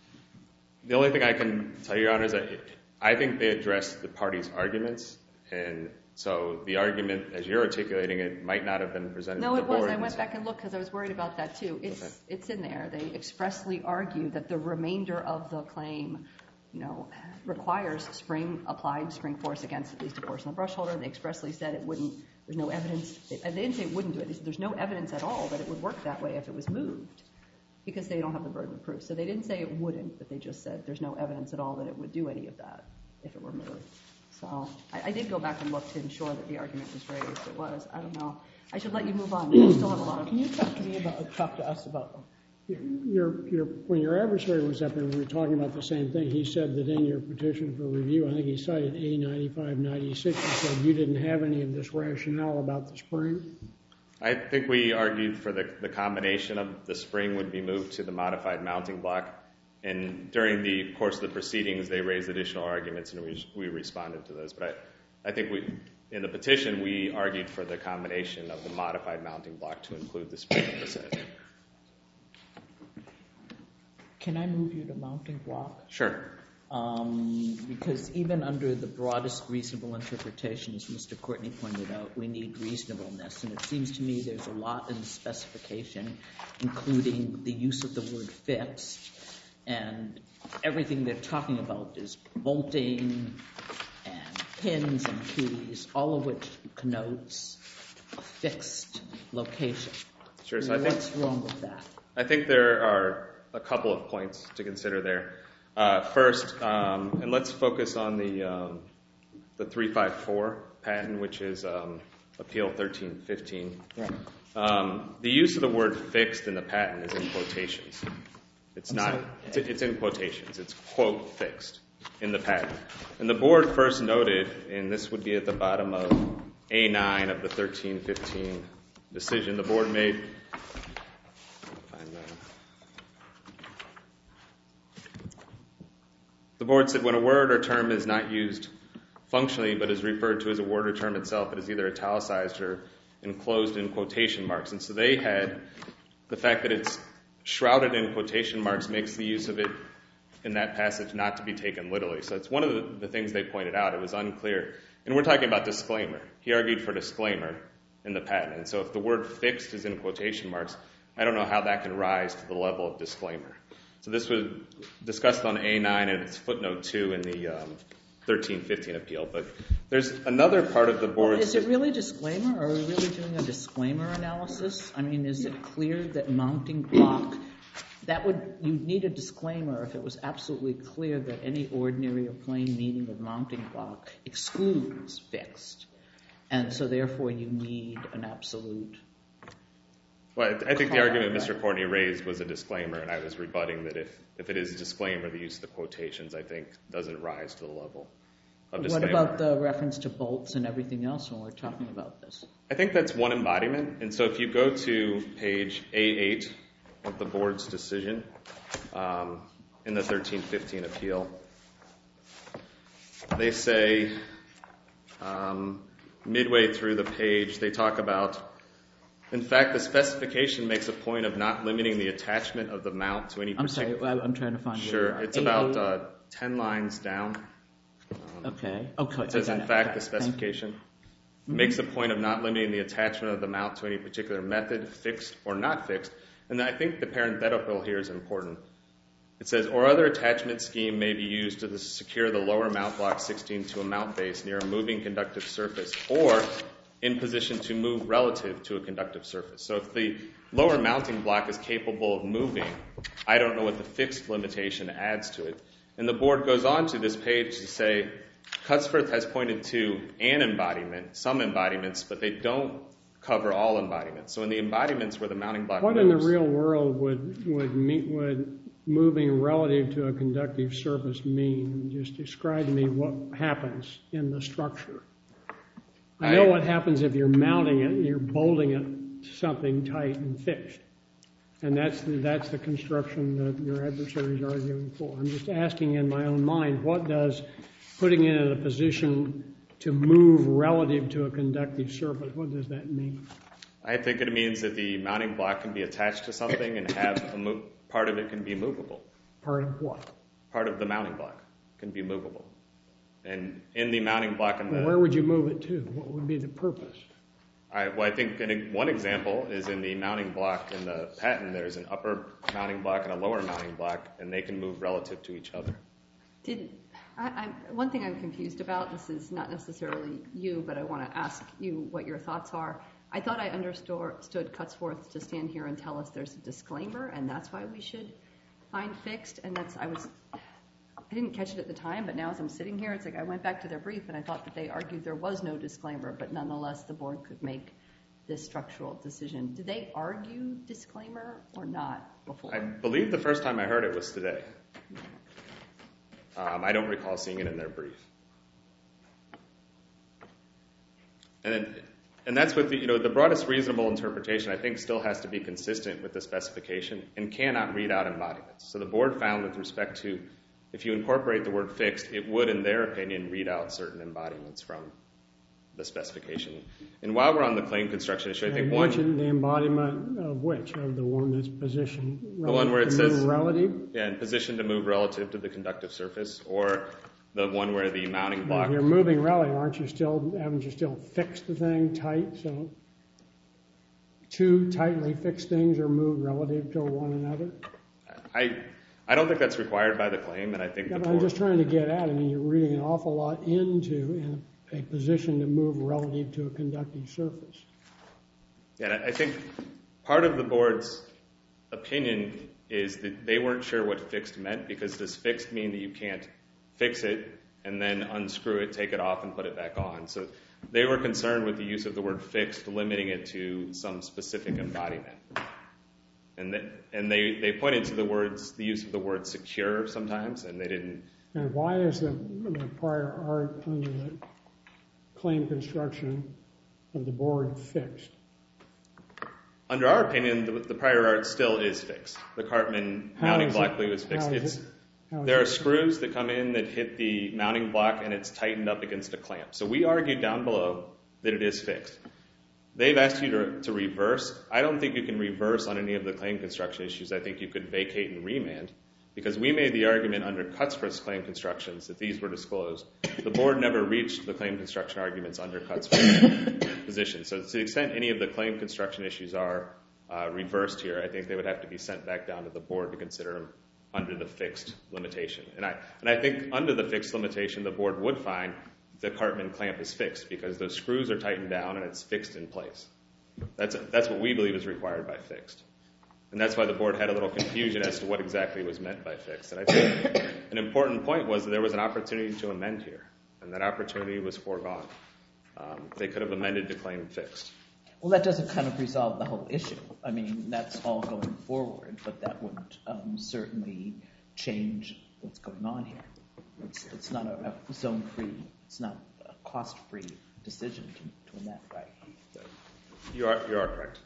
the only thing I can tell you, Your Honor, is that it, I think they addressed the parties' arguments, and so the argument, as you're articulating it, might not have been presented no, to the board. No, it was. I went back and looked because I was worried about that too. It's okay. It's in there. They expressly argue that the remainder of the claim, you know, requires spring applied spring force against at least a portion of the brush holder. They expressly said it wouldn't. There's no evidence. They, they didn't say it wouldn't do it. They said there's no evidence at all that it would work that way if it was moved, because they don't have the burden of proof. So they didn't say it wouldn't, but they just said there's no evidence at all that it would do any of that if it were moved. So I, I did go back and look to ensure that the argument was raised. It was. I don't know. I should let you move on. You still have a lot of. Can you talk to me about talk to us about? Your, your, when your adversary was up and we were talking about the same thing, he said that in your petition for review, I think he cited A ninety-five ninety-six, he said you didn't have any of this rationale about the spring. I think we argued for the, the combination of the spring would be moved to the modified mounting block, and during the course of the proceedings, they raised additional arguments, and we, we responded to those. But I, I think we, in the petition, we argued for the combination of the modified mounting block to include the spring facet. Can I move you to mounting block? Sure. Um, because even under the broadest reasonable interpretation, as Mister Courtney pointed out, we need reasonableness. And it seems to me there's a lot in the specification, including the use of the word fixed. And everything they're talking about is bolting and pins and keys, all of which connotes a fixed location. Sure. So I think, what's wrong with that? I think there are a couple of points to consider there. Uh, first, um, and let's focus on the um, the three five four patent, which is um, Appeal thirteen fifteen. Right. Um, the use of the word fixed in the patent is in quotations. It's I'm not. sorry. It's, it's in quotations. It's quote fixed in the patent. And the board first noted, and this would be at the bottom of A nine of the thirteen fifteen decision. The board made. Find that. The board said when a word or term is not used functionally but is referred to as a word or term itself, it is either italicized or enclosed in quotation marks. And so they had the fact that it's shrouded in quotation marks makes the use of it in that passage not to be taken literally. So it's one of the, the things they pointed out. It was unclear. And we're talking about disclaimer. He argued for disclaimer in the patent. And so if the word fixed is in quotation marks, I don't know how that can rise to the level of disclaimer. So this was discussed on A nine and it's footnote two in the um, thirteen fifteen appeal. But there's another part of the board's... Well, is it really disclaimer? Are we really doing a disclaimer analysis? I mean, is it clear that mounting block, that would, you'd need a disclaimer if it was absolutely clear that any ordinary or plain meaning of mounting block excludes fixed. And so therefore you need an absolute... Well, I think the argument Mister Courtney raised was a disclaimer, and I was rebutting that if, if it is a disclaimer, the use of the quotations, I think, doesn't rise to the level of disclaimer. What about the reference to bolts and everything else when we're talking about this? I think that's one embodiment. And so if you go to page A eight of the board's decision um, in the thirteen fifteen appeal, they say um, midway through the page, they talk about, in fact, the specification makes a point of not limiting the attachment of the mount to any I'm particular... sorry, I'm trying to find where Sure, you are. it's A about eight? uh, ten lines down. Um, Okay, okay. It says, I in got it. fact, Okay, the specification Mm-hmm. makes a point of not limiting the attachment of the mount to any particular method, fixed or not fixed. And I think the parenthetical here is important. It says, or other attachment scheme may be used to secure the lower mount block sixteen to a mount base near a moving conductive surface or in position to move relative to a conductive surface. So if the lower mounting block is capable of moving, I don't know what the fixed limitation adds to it. And the board goes on to this page to say, Cutsforth has pointed to an embodiment, some embodiments, but they don't cover all embodiments. So in the embodiments where the mounting block What moves, in the real world would would meet, would moving relative to a conductive surface mean? Just describe to me what happens in the structure. I know I- what happens if you're mounting it and you're bolting it to something tight and fixed. And that's the, that's the construction that your adversary is arguing for. I'm just asking in my own mind, what does putting it in a position to move relative to a conductive surface, what does that mean? I think it means that the mounting block can be attached to something and have a mo- part of it can be movable. Part of what? Part of the mounting block can be movable. And in the mounting block in the... Well, where would you move it to? What would be the purpose? I, well, I think in, one example is in the mounting block in the patent, there's an upper mounting block and a lower mounting block, and they can move relative to each other. Did I, I, one thing I'm confused about, this is not necessarily you, but I want to ask you what your thoughts are. I thought I understood Cutsforth to stand here and tell us there's a disclaimer, and that's why we should find fixed. And that's I was I didn't catch it at the time, but now as I'm sitting here, it's like I went back to their brief and I thought that they argued there was no disclaimer, but nonetheless the board could make this structural decision. Did they argue disclaimer or not before? I believe the first time I heard it was today. Um, I don't recall seeing it in their brief. And then, and that's what the, you know, the broadest reasonable interpretation, I think, still has to be consistent with the specification and cannot read out embodiments. So the board found with respect to, if you incorporate the word fixed, it would, in their opinion, read out certain embodiments from the specification. And while we're on the claim construction issue, I think one... The embodiment of which? Of the one that's positioned relative the one where it to says, move relative? Yeah, in position to move relative to the conductive surface, or the one where the mounting block... If you're moving relative, aren't you still, haven't you still fixed the thing tight? So two tightly fixed things are moved relative to one another? I I don't think that's required by the claim, and I think... Yeah, the but I'm just trying to get at it. I mean, you're reading an awful lot into in a position to move relative to a conductive surface. Yeah, I think part of the board's opinion is that they weren't sure what fixed meant, because does fixed mean that you can't fix it and then unscrew it, take it off, and put it back on? So they were concerned with the use of the word fixed, limiting it to some specific embodiment. And they, and they, they pointed to the words, the use of the word secure sometimes, and they didn't... And why is the, the prior art under the claim construction of the board fixed? Under our opinion, the, the prior art still is fixed. The Cartman How mounting is block it- bleed was fixed. how is It's, it- how is there are it- screws that come in that hit the mounting block, and it's tightened up against a clamp. So we argued down below that it is fixed. They've asked you to, to reverse. I don't think you can reverse on any of the claim construction issues. I think you could vacate and remand, because we made the argument under Cutsworth's claim constructions that these were disclosed. The board never reached the claim construction arguments under Cutsworth's position. So to the extent any of the claim construction issues are uh, reversed here, I think they would have to be sent back down to the board to consider them under the fixed limitation. And I, and I think under the fixed limitation, the board would find the Cartman clamp is fixed, because those screws are tightened down and it's fixed in place. That's, that's what we believe is required by fixed. And that's why the board had a little confusion as to what exactly was meant by fixed. And I think an important point was that there was an opportunity to amend here, and that opportunity was foregone. Um, they could have amended to claim fixed. Well, that doesn't kind of resolve the whole issue. I mean, that's all going forward, but that would um, certainly change what's going on here. It's, it's not a, a zone-free, it's not a cost-free decision to, to amend, right? You are, you are correct.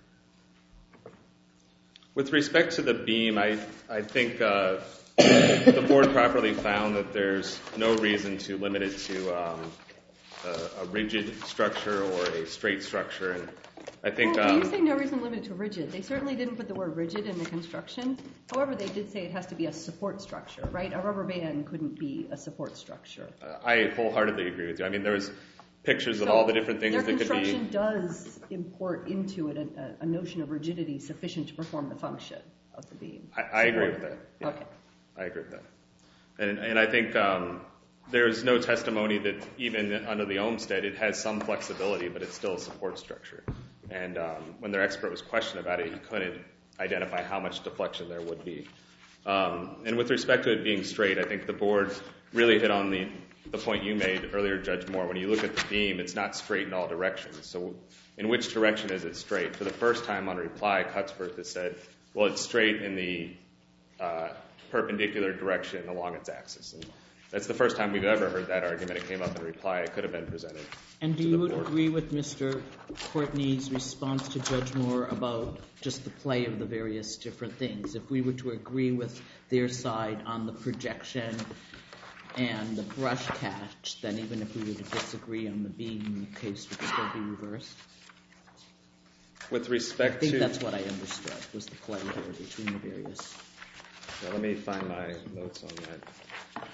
With respect to the beam, I, I think uh, the board properly found that there's no reason to limit it to um, a, a rigid structure or a straight structure. And I think... Well, um, you say no reason limited to rigid. They certainly didn't put the word rigid in the construction. However, they did say it has to be a support structure, right? A rubber band couldn't be a support structure. uh, I wholeheartedly agree with you. I mean, there's pictures of So all the different things their that could be... construction does import into it a, a notion of rigidity sufficient to perform the function of the beam. I, I agree with that. Yeah. Okay. I agree with that. And, and I think um, there's no testimony that even under the Olmsted, it has some flexibility, but it's still a support structure. And um, when their expert was questioned about it, he couldn't identify how much deflection there would be. Um, and with respect to it being straight, I think the board really hit on the, the point you made earlier, Judge Moore. When you look at the beam, it's not straight in all directions. So in which direction is it straight? For the first time on reply, Cutsworth has said, well, it's straight in the uh, perpendicular direction along its axis. And that's the first time we've ever heard that argument. It came up in reply. It could have been presented. And do you agree with Mister Courtney's response to Judge Moore about just the play of the various different things? If we were to agree with their side on the projection and the brush catch, then even if we were to disagree on the beam, the case would still be reversed? With respect I think to... that's what I understood, was the play here between the various... Yeah, let me find my notes on that.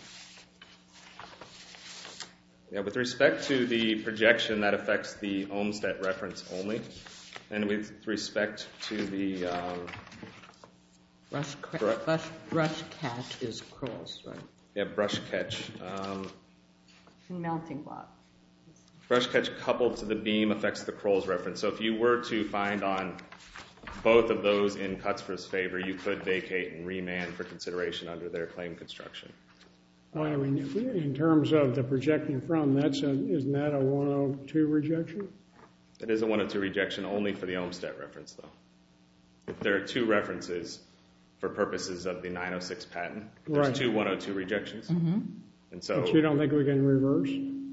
Yeah, with respect to the projection, that affects the Olmsted reference only. And with respect to the... Um, Brush, cra- Correct. brush, brush catch is curls, right? yeah, brush catch. Um, And mounting block. brush catch coupled to the beam affects the Kroll's reference. So if you were to find on both of those in Cutsworth's favor, you could vacate and remand for consideration under their claim construction. Well, I mean, in terms of the projecting from, that's a, isn't that a one oh two rejection? It is a one oh two rejection only for the Olmsted reference, though. There are two references for purposes of the nine oh six patent. There's Right. two one oh two rejections. Mm-hmm. And so But you don't think we can reverse?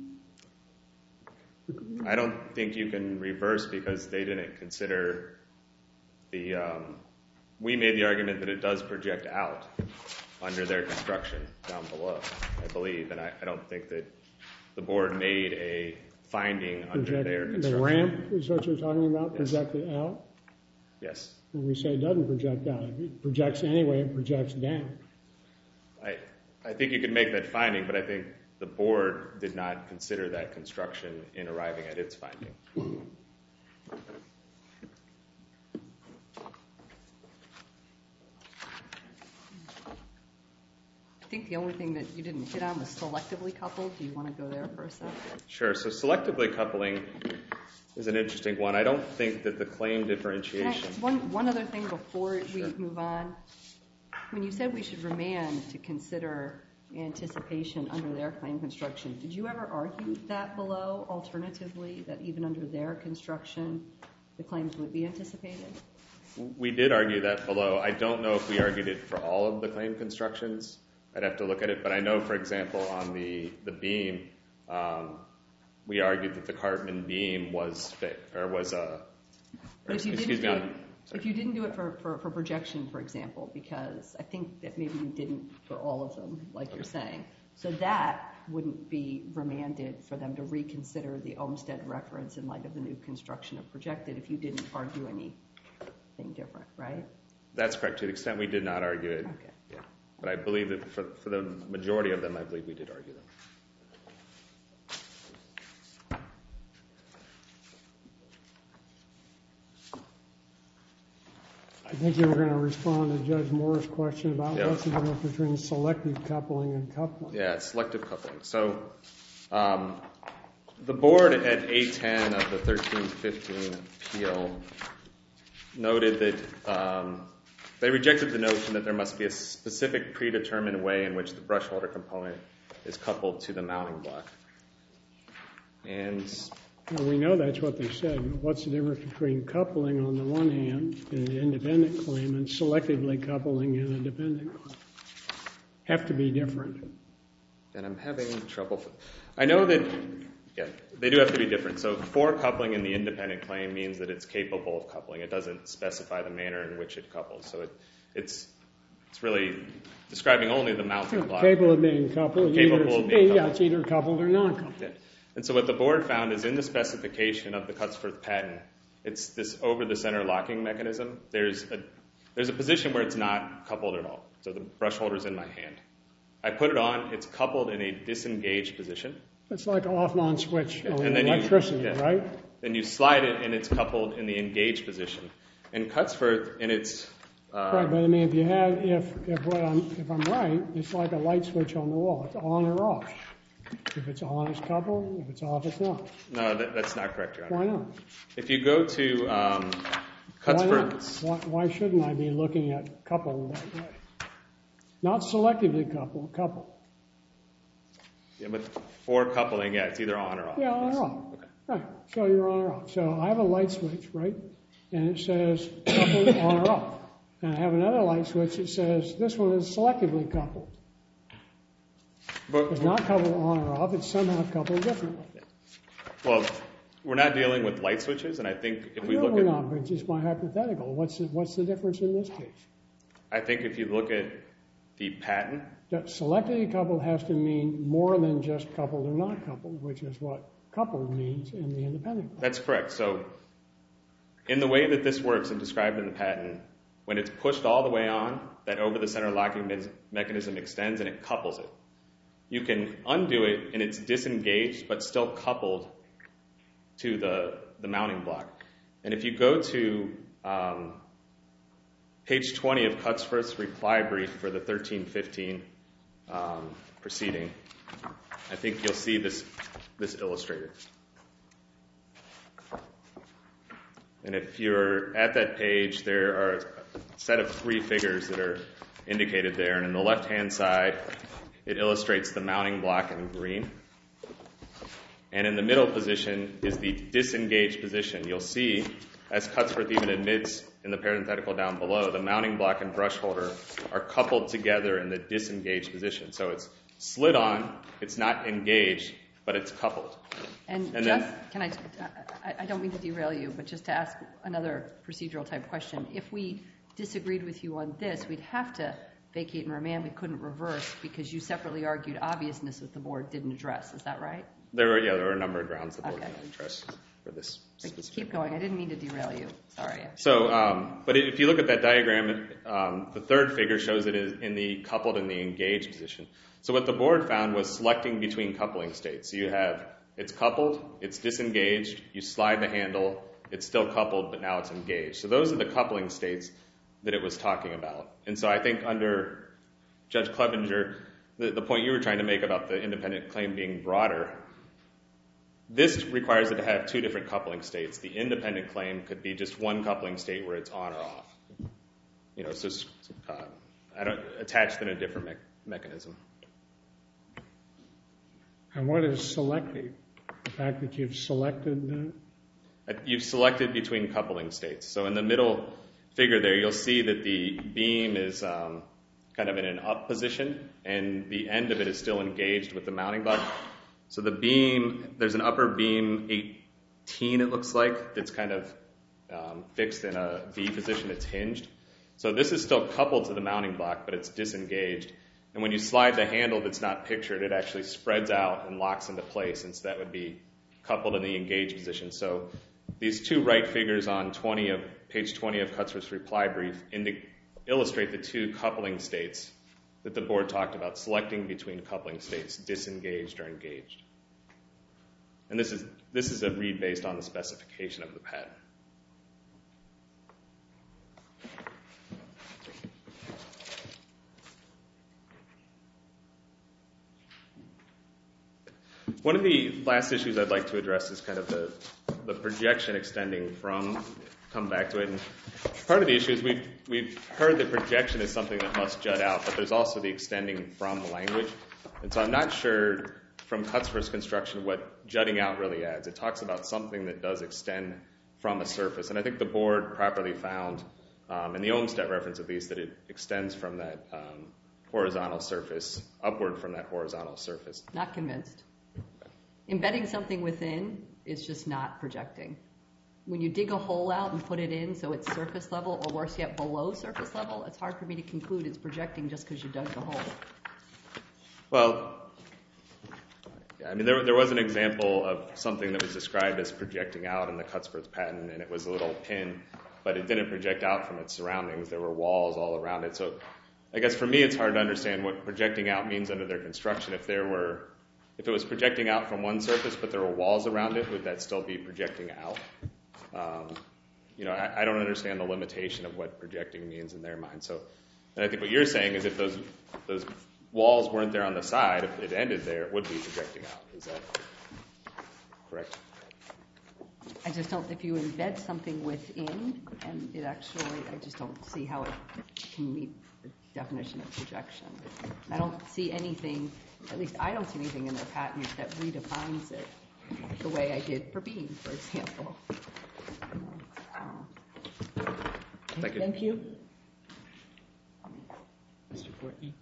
I don't think you can reverse because they didn't consider the... Um, we made the argument that it does project out under their construction down below, I believe. And I, I don't think that the board made a finding under Project, their the construction. ramp is what you're talking about, Yes. projected out? Yes. And we say it doesn't project out. If it projects anyway, it projects down. I, I think you could make that finding, but I think the board did not consider that construction in arriving at its finding. I think the only thing that you didn't hit on was selectively coupled. Do you want to go there for a second? Sure. So selectively coupling is an interesting one. I don't think that the claim Can I, differentiation. one, one other thing before Sure. we move on. When you said we should remand to consider anticipation under their claim construction, did you ever argue that below, alternatively, that even under their construction, the claims would be anticipated? We did argue that below. I don't know if we argued it for all of the claim constructions. I'd have to look at it, but I know, for example, on the, the beam, um, we argued that the Cartman beam was fit, or was a, But if you excuse didn't me, do on, it, if you didn't do it for, for, for projection, for example, because I think that maybe you didn't for all of them, like you're saying, so that wouldn't be remanded for them to reconsider the Olmsted reference in light of the new construction of projected if you didn't argue anything different, right? That's correct. To the extent we did not argue it. Okay. Yeah. But I believe that for, for the majority of them, I believe we did argue them. I think you were going to respond to Judge Moore's question about Yeah. what's the difference between selective coupling and coupling. Yeah, it's selective coupling. So um, the board at A ten of the thirteen fifteen appeal noted that um, they rejected the notion that there must be a specific predetermined way in which the brush holder component is coupled to the mounting block. And Well, we know that's what they said. What's the difference between coupling on the one hand in an independent claim and selectively coupling in a dependent claim? Have to be different. and I'm having trouble. I know that, yeah, they do have to be different. So for coupling in the independent claim means that it's capable of coupling. It doesn't specify the manner in which it couples. So it, it's it's really describing only the mounting block. Capable of being coupled. Capable either, of being yeah, coupled. it's either coupled or non-coupled. Yeah. And so what the board found is in the specification of the Cutsforth patent, it's this over-the-center locking mechanism. There's a there's a position where it's not coupled at all. So the brush holder's in my hand. I put it on. It's coupled in a disengaged position. It's like an off-on switch on And then you- electricity, yeah. right? Then you slide it, and it's coupled in the engaged position. And Cutsforth, in its uh, Right, but I mean, if you have, if if what I'm if I'm right, it's like a light switch on the wall. It's on or off. If it's on, it's coupled. If it's off, it's not. no, that, that's not correct, Your Honor. Why not? If you go to um, Why not? Cutsforth's, Why, why shouldn't I be looking at coupled that way? Not selectively coupled, coupled. yeah, but for coupling, yeah, it's either on or off. Yeah, on Yes. or off. Okay. Right, so you're on or off. So I have a light switch, right? And it says coupled on or off. And I have another light switch that says this one is selectively coupled. But, It's not coupled on or off, it's somehow coupled differently. well, we're not dealing with light switches, and I think if we No, look we're at, not, but just my hypothetical. What's the, what's the difference in this case? I think if you look at the patent, That selectively coupled has to mean more than just coupled or not coupled, which is what coupled means in the independent class. that's correct. So in the way that this works and described in the patent, when it's pushed all the way on, that over-the-center locking me- mechanism extends and it couples it. You can undo it and it's disengaged but still coupled to the, the mounting block. And if you go to um, page twenty of Cutsforth's reply brief for the thirteen fifteen um, proceeding, I think you'll see this, this illustrated. And if you're at that page, there are a set of three figures that are indicated there. And on the left-hand side, it illustrates the mounting block in green. And in the middle position is the disengaged position. You'll see, as Cutsforth even admits in the parenthetical down below, the mounting block and brush holder are coupled together in the disengaged position. So it's slid on, it's not engaged, but it's coupled. And, And just, then- can I, I, I don't mean to derail you, but just to ask another procedural type question. If we disagreed with you on this, we'd have to vacate and remand, we couldn't reverse because you separately argued obviousness that the board didn't address. Is that right? There were, yeah, there were a number of grounds the board Okay. didn't address for this. Keep going. I didn't mean to derail you. Sorry. So, um, but if you look at that diagram, um, the third figure shows it is in the coupled and the engaged position. So what the board found was selecting between coupling states. So you have, it's coupled, it's disengaged, you slide the handle, it's still coupled, but now it's engaged. So those are the coupling states that it was talking about. And so I think under Judge Clevenger, the, the point you were trying to make about the independent claim being broader, this requires it to have two different coupling states. The independent claim could be just one coupling state where it's on or off. You know, so uh, I don't, attached in a different me- mechanism. And what is selecting? The fact that you've selected the... You've selected between coupling states. So in the middle figure there, you'll see that the beam is um, kind of in an up position, and the end of it is still engaged with the mounting block. So the beam, there's an upper beam eighteen, it looks like, that's kind of um, fixed in a V position. It's hinged. So this is still coupled to the mounting block, but it's disengaged. And when you slide the handle that's not pictured, it actually spreads out and locks into place, and so that would be coupled in the engaged position. So these two right figures on twenty of page twenty of Cutsworth's reply brief indi- illustrate the two coupling states that the board talked about, selecting between coupling states, disengaged or engaged. And this is this is a read based on the specification of the patent. One of the last issues I'd like to address is kind of the, the projection extending from, come back to it. And part of the issue is we've, we've heard that projection is something that must jut out, but there's also the extending from language. And so I'm not sure from Cutsworth's construction what jutting out really adds. It talks about something that does extend from a surface. And I think the board properly found, um, in the Olmsted reference at least, that it extends from that um, horizontal surface, upward from that horizontal surface. Not convinced. Embedding something within is just not projecting. When you dig a hole out and put it in so it's surface level, or worse yet, below surface level, it's hard for me to conclude it's projecting just because you dug the hole. Well, yeah, I mean, there, there was an example of something that was described as projecting out in the Cutsworth patent, and it was a little pin, but it didn't project out from its surroundings. There were walls all around it. So I guess for me it's hard to understand what projecting out means under their construction. If there were If it was projecting out from one surface, but there were walls around it, would that still be projecting out? Um, you know, I, I don't understand the limitation of what projecting means in their mind. So, and I think what you're saying is if those those walls weren't there on the side, if it ended there, it would be projecting out. Is that correct? I just don't, if you embed something within, and it actually, I just don't see how it can meet the definition of projection. I don't see anything, at least I don't see anything in their patent that redefines it the way I did for beam, for example. Thank you. Thank you. Mister Courtney.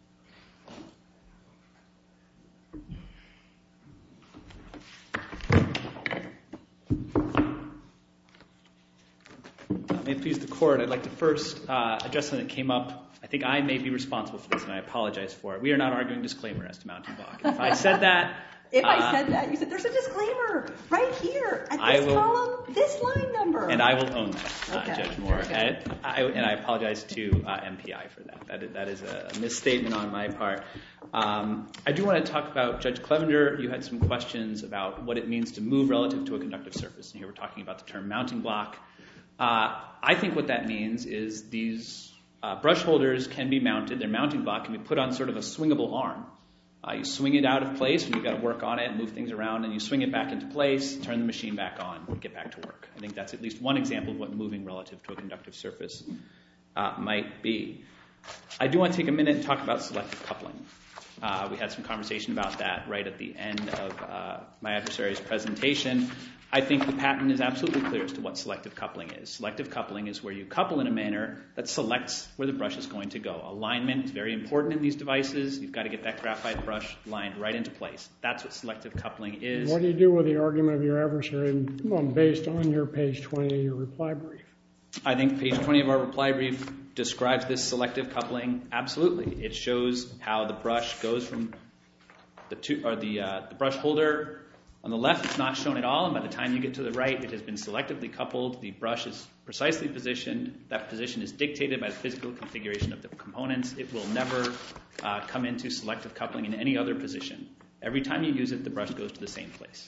May it please the court, I'd like to first uh, address something that came up. I think I may be responsible for this, and I apologize for it. We are not arguing disclaimer as to mounting block. If I said that... If uh, I said that, you said, there's a disclaimer right here at I this will, column, this line number. And I will own that, uh, Okay. Judge Moore. Okay. And I, and I apologize to uh, M P I for that. That is, that is a misstatement on my part. Um, I do want to talk about Judge Clevenger. You had some questions about what it means to move relative to a conductive surface. And here we're talking about the term mounting block. Uh, I think what that means is these uh, brush holders can be mounted. Their mounting block can be put on sort of a swingable arm. Uh, you swing it out of place when you've got to work on it, move things around, and you swing it back into place, turn the machine back on, and get back to work. I think that's at least one example of what moving relative to a conductive surface uh, might be. I do want to take a minute and talk about selective coupling. Uh, we had some conversation about that right at the end of uh, my adversary's presentation. I think the patent is absolutely clear as to what selective coupling is. Selective coupling is where you couple in a manner that selects where the brush is going to go. Alignment is very important in these devices. You've got to get that graphite brush lined right into place. That's what selective coupling is. What do you do with the argument of your adversary um, based on your page twenty of your reply brief? I think page twenty of our reply brief describes this selective coupling? Absolutely. It shows how the brush goes from the two, or the uh, the brush holder on the left. It's not shown at all, and by the time you get to the right, it has been selectively coupled. The brush is precisely positioned. That position is dictated by the physical configuration of the components. It will never uh, come into selective coupling in any other position. Every time you use it, the brush goes to the same place.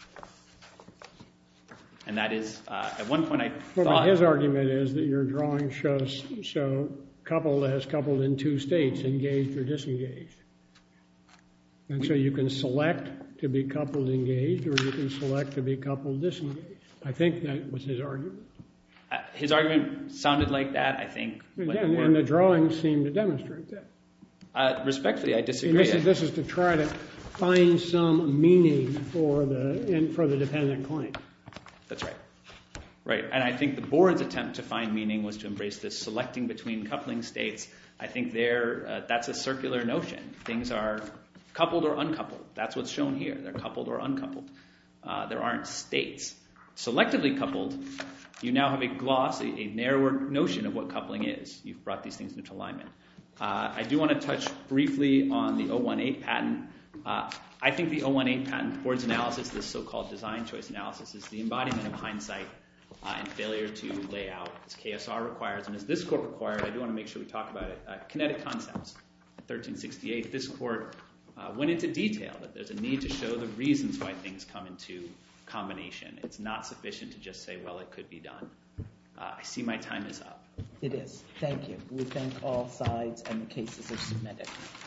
And that is, uh, at one point I well, thought... But his argument is that your drawing shows show coupled as coupled in two states, engaged or disengaged. And so you can select to be coupled engaged, or you can select to be coupled disengaged. I think that was his argument. Uh, his argument sounded like that, I think. And, when and the drawings seem to demonstrate that. Uh, respectfully, I And disagree. this is, this is to try to find some meaning for the in, for the dependent claim. That's right. Right, and I think the board's attempt to find meaning was to embrace this selecting between coupling states. I think there, uh, that's a circular notion. Things are coupled or uncoupled. That's what's shown here. They're coupled or uncoupled. Uh, there aren't states. Selectively coupled, you now have a gloss, a, a narrower notion of what coupling is. You've brought these things into alignment. Uh, I do want to touch briefly on the oh one eight patent. Uh, I think the oh one eight patent board's analysis, this so-called design choice analysis, is the embodiment of hindsight uh, and failure to lay out, as K S R requires, and as this court required. I do want to make sure we talk about it. Uh, kinetic concepts. thirteen sixty-eight, this court uh, went into detail that there's a need to show the reasons why things come into combination. It's not sufficient to just say, well, it could be done. Uh, I see my time is up. It is. Thank you. We thank all sides, and the cases are submitted.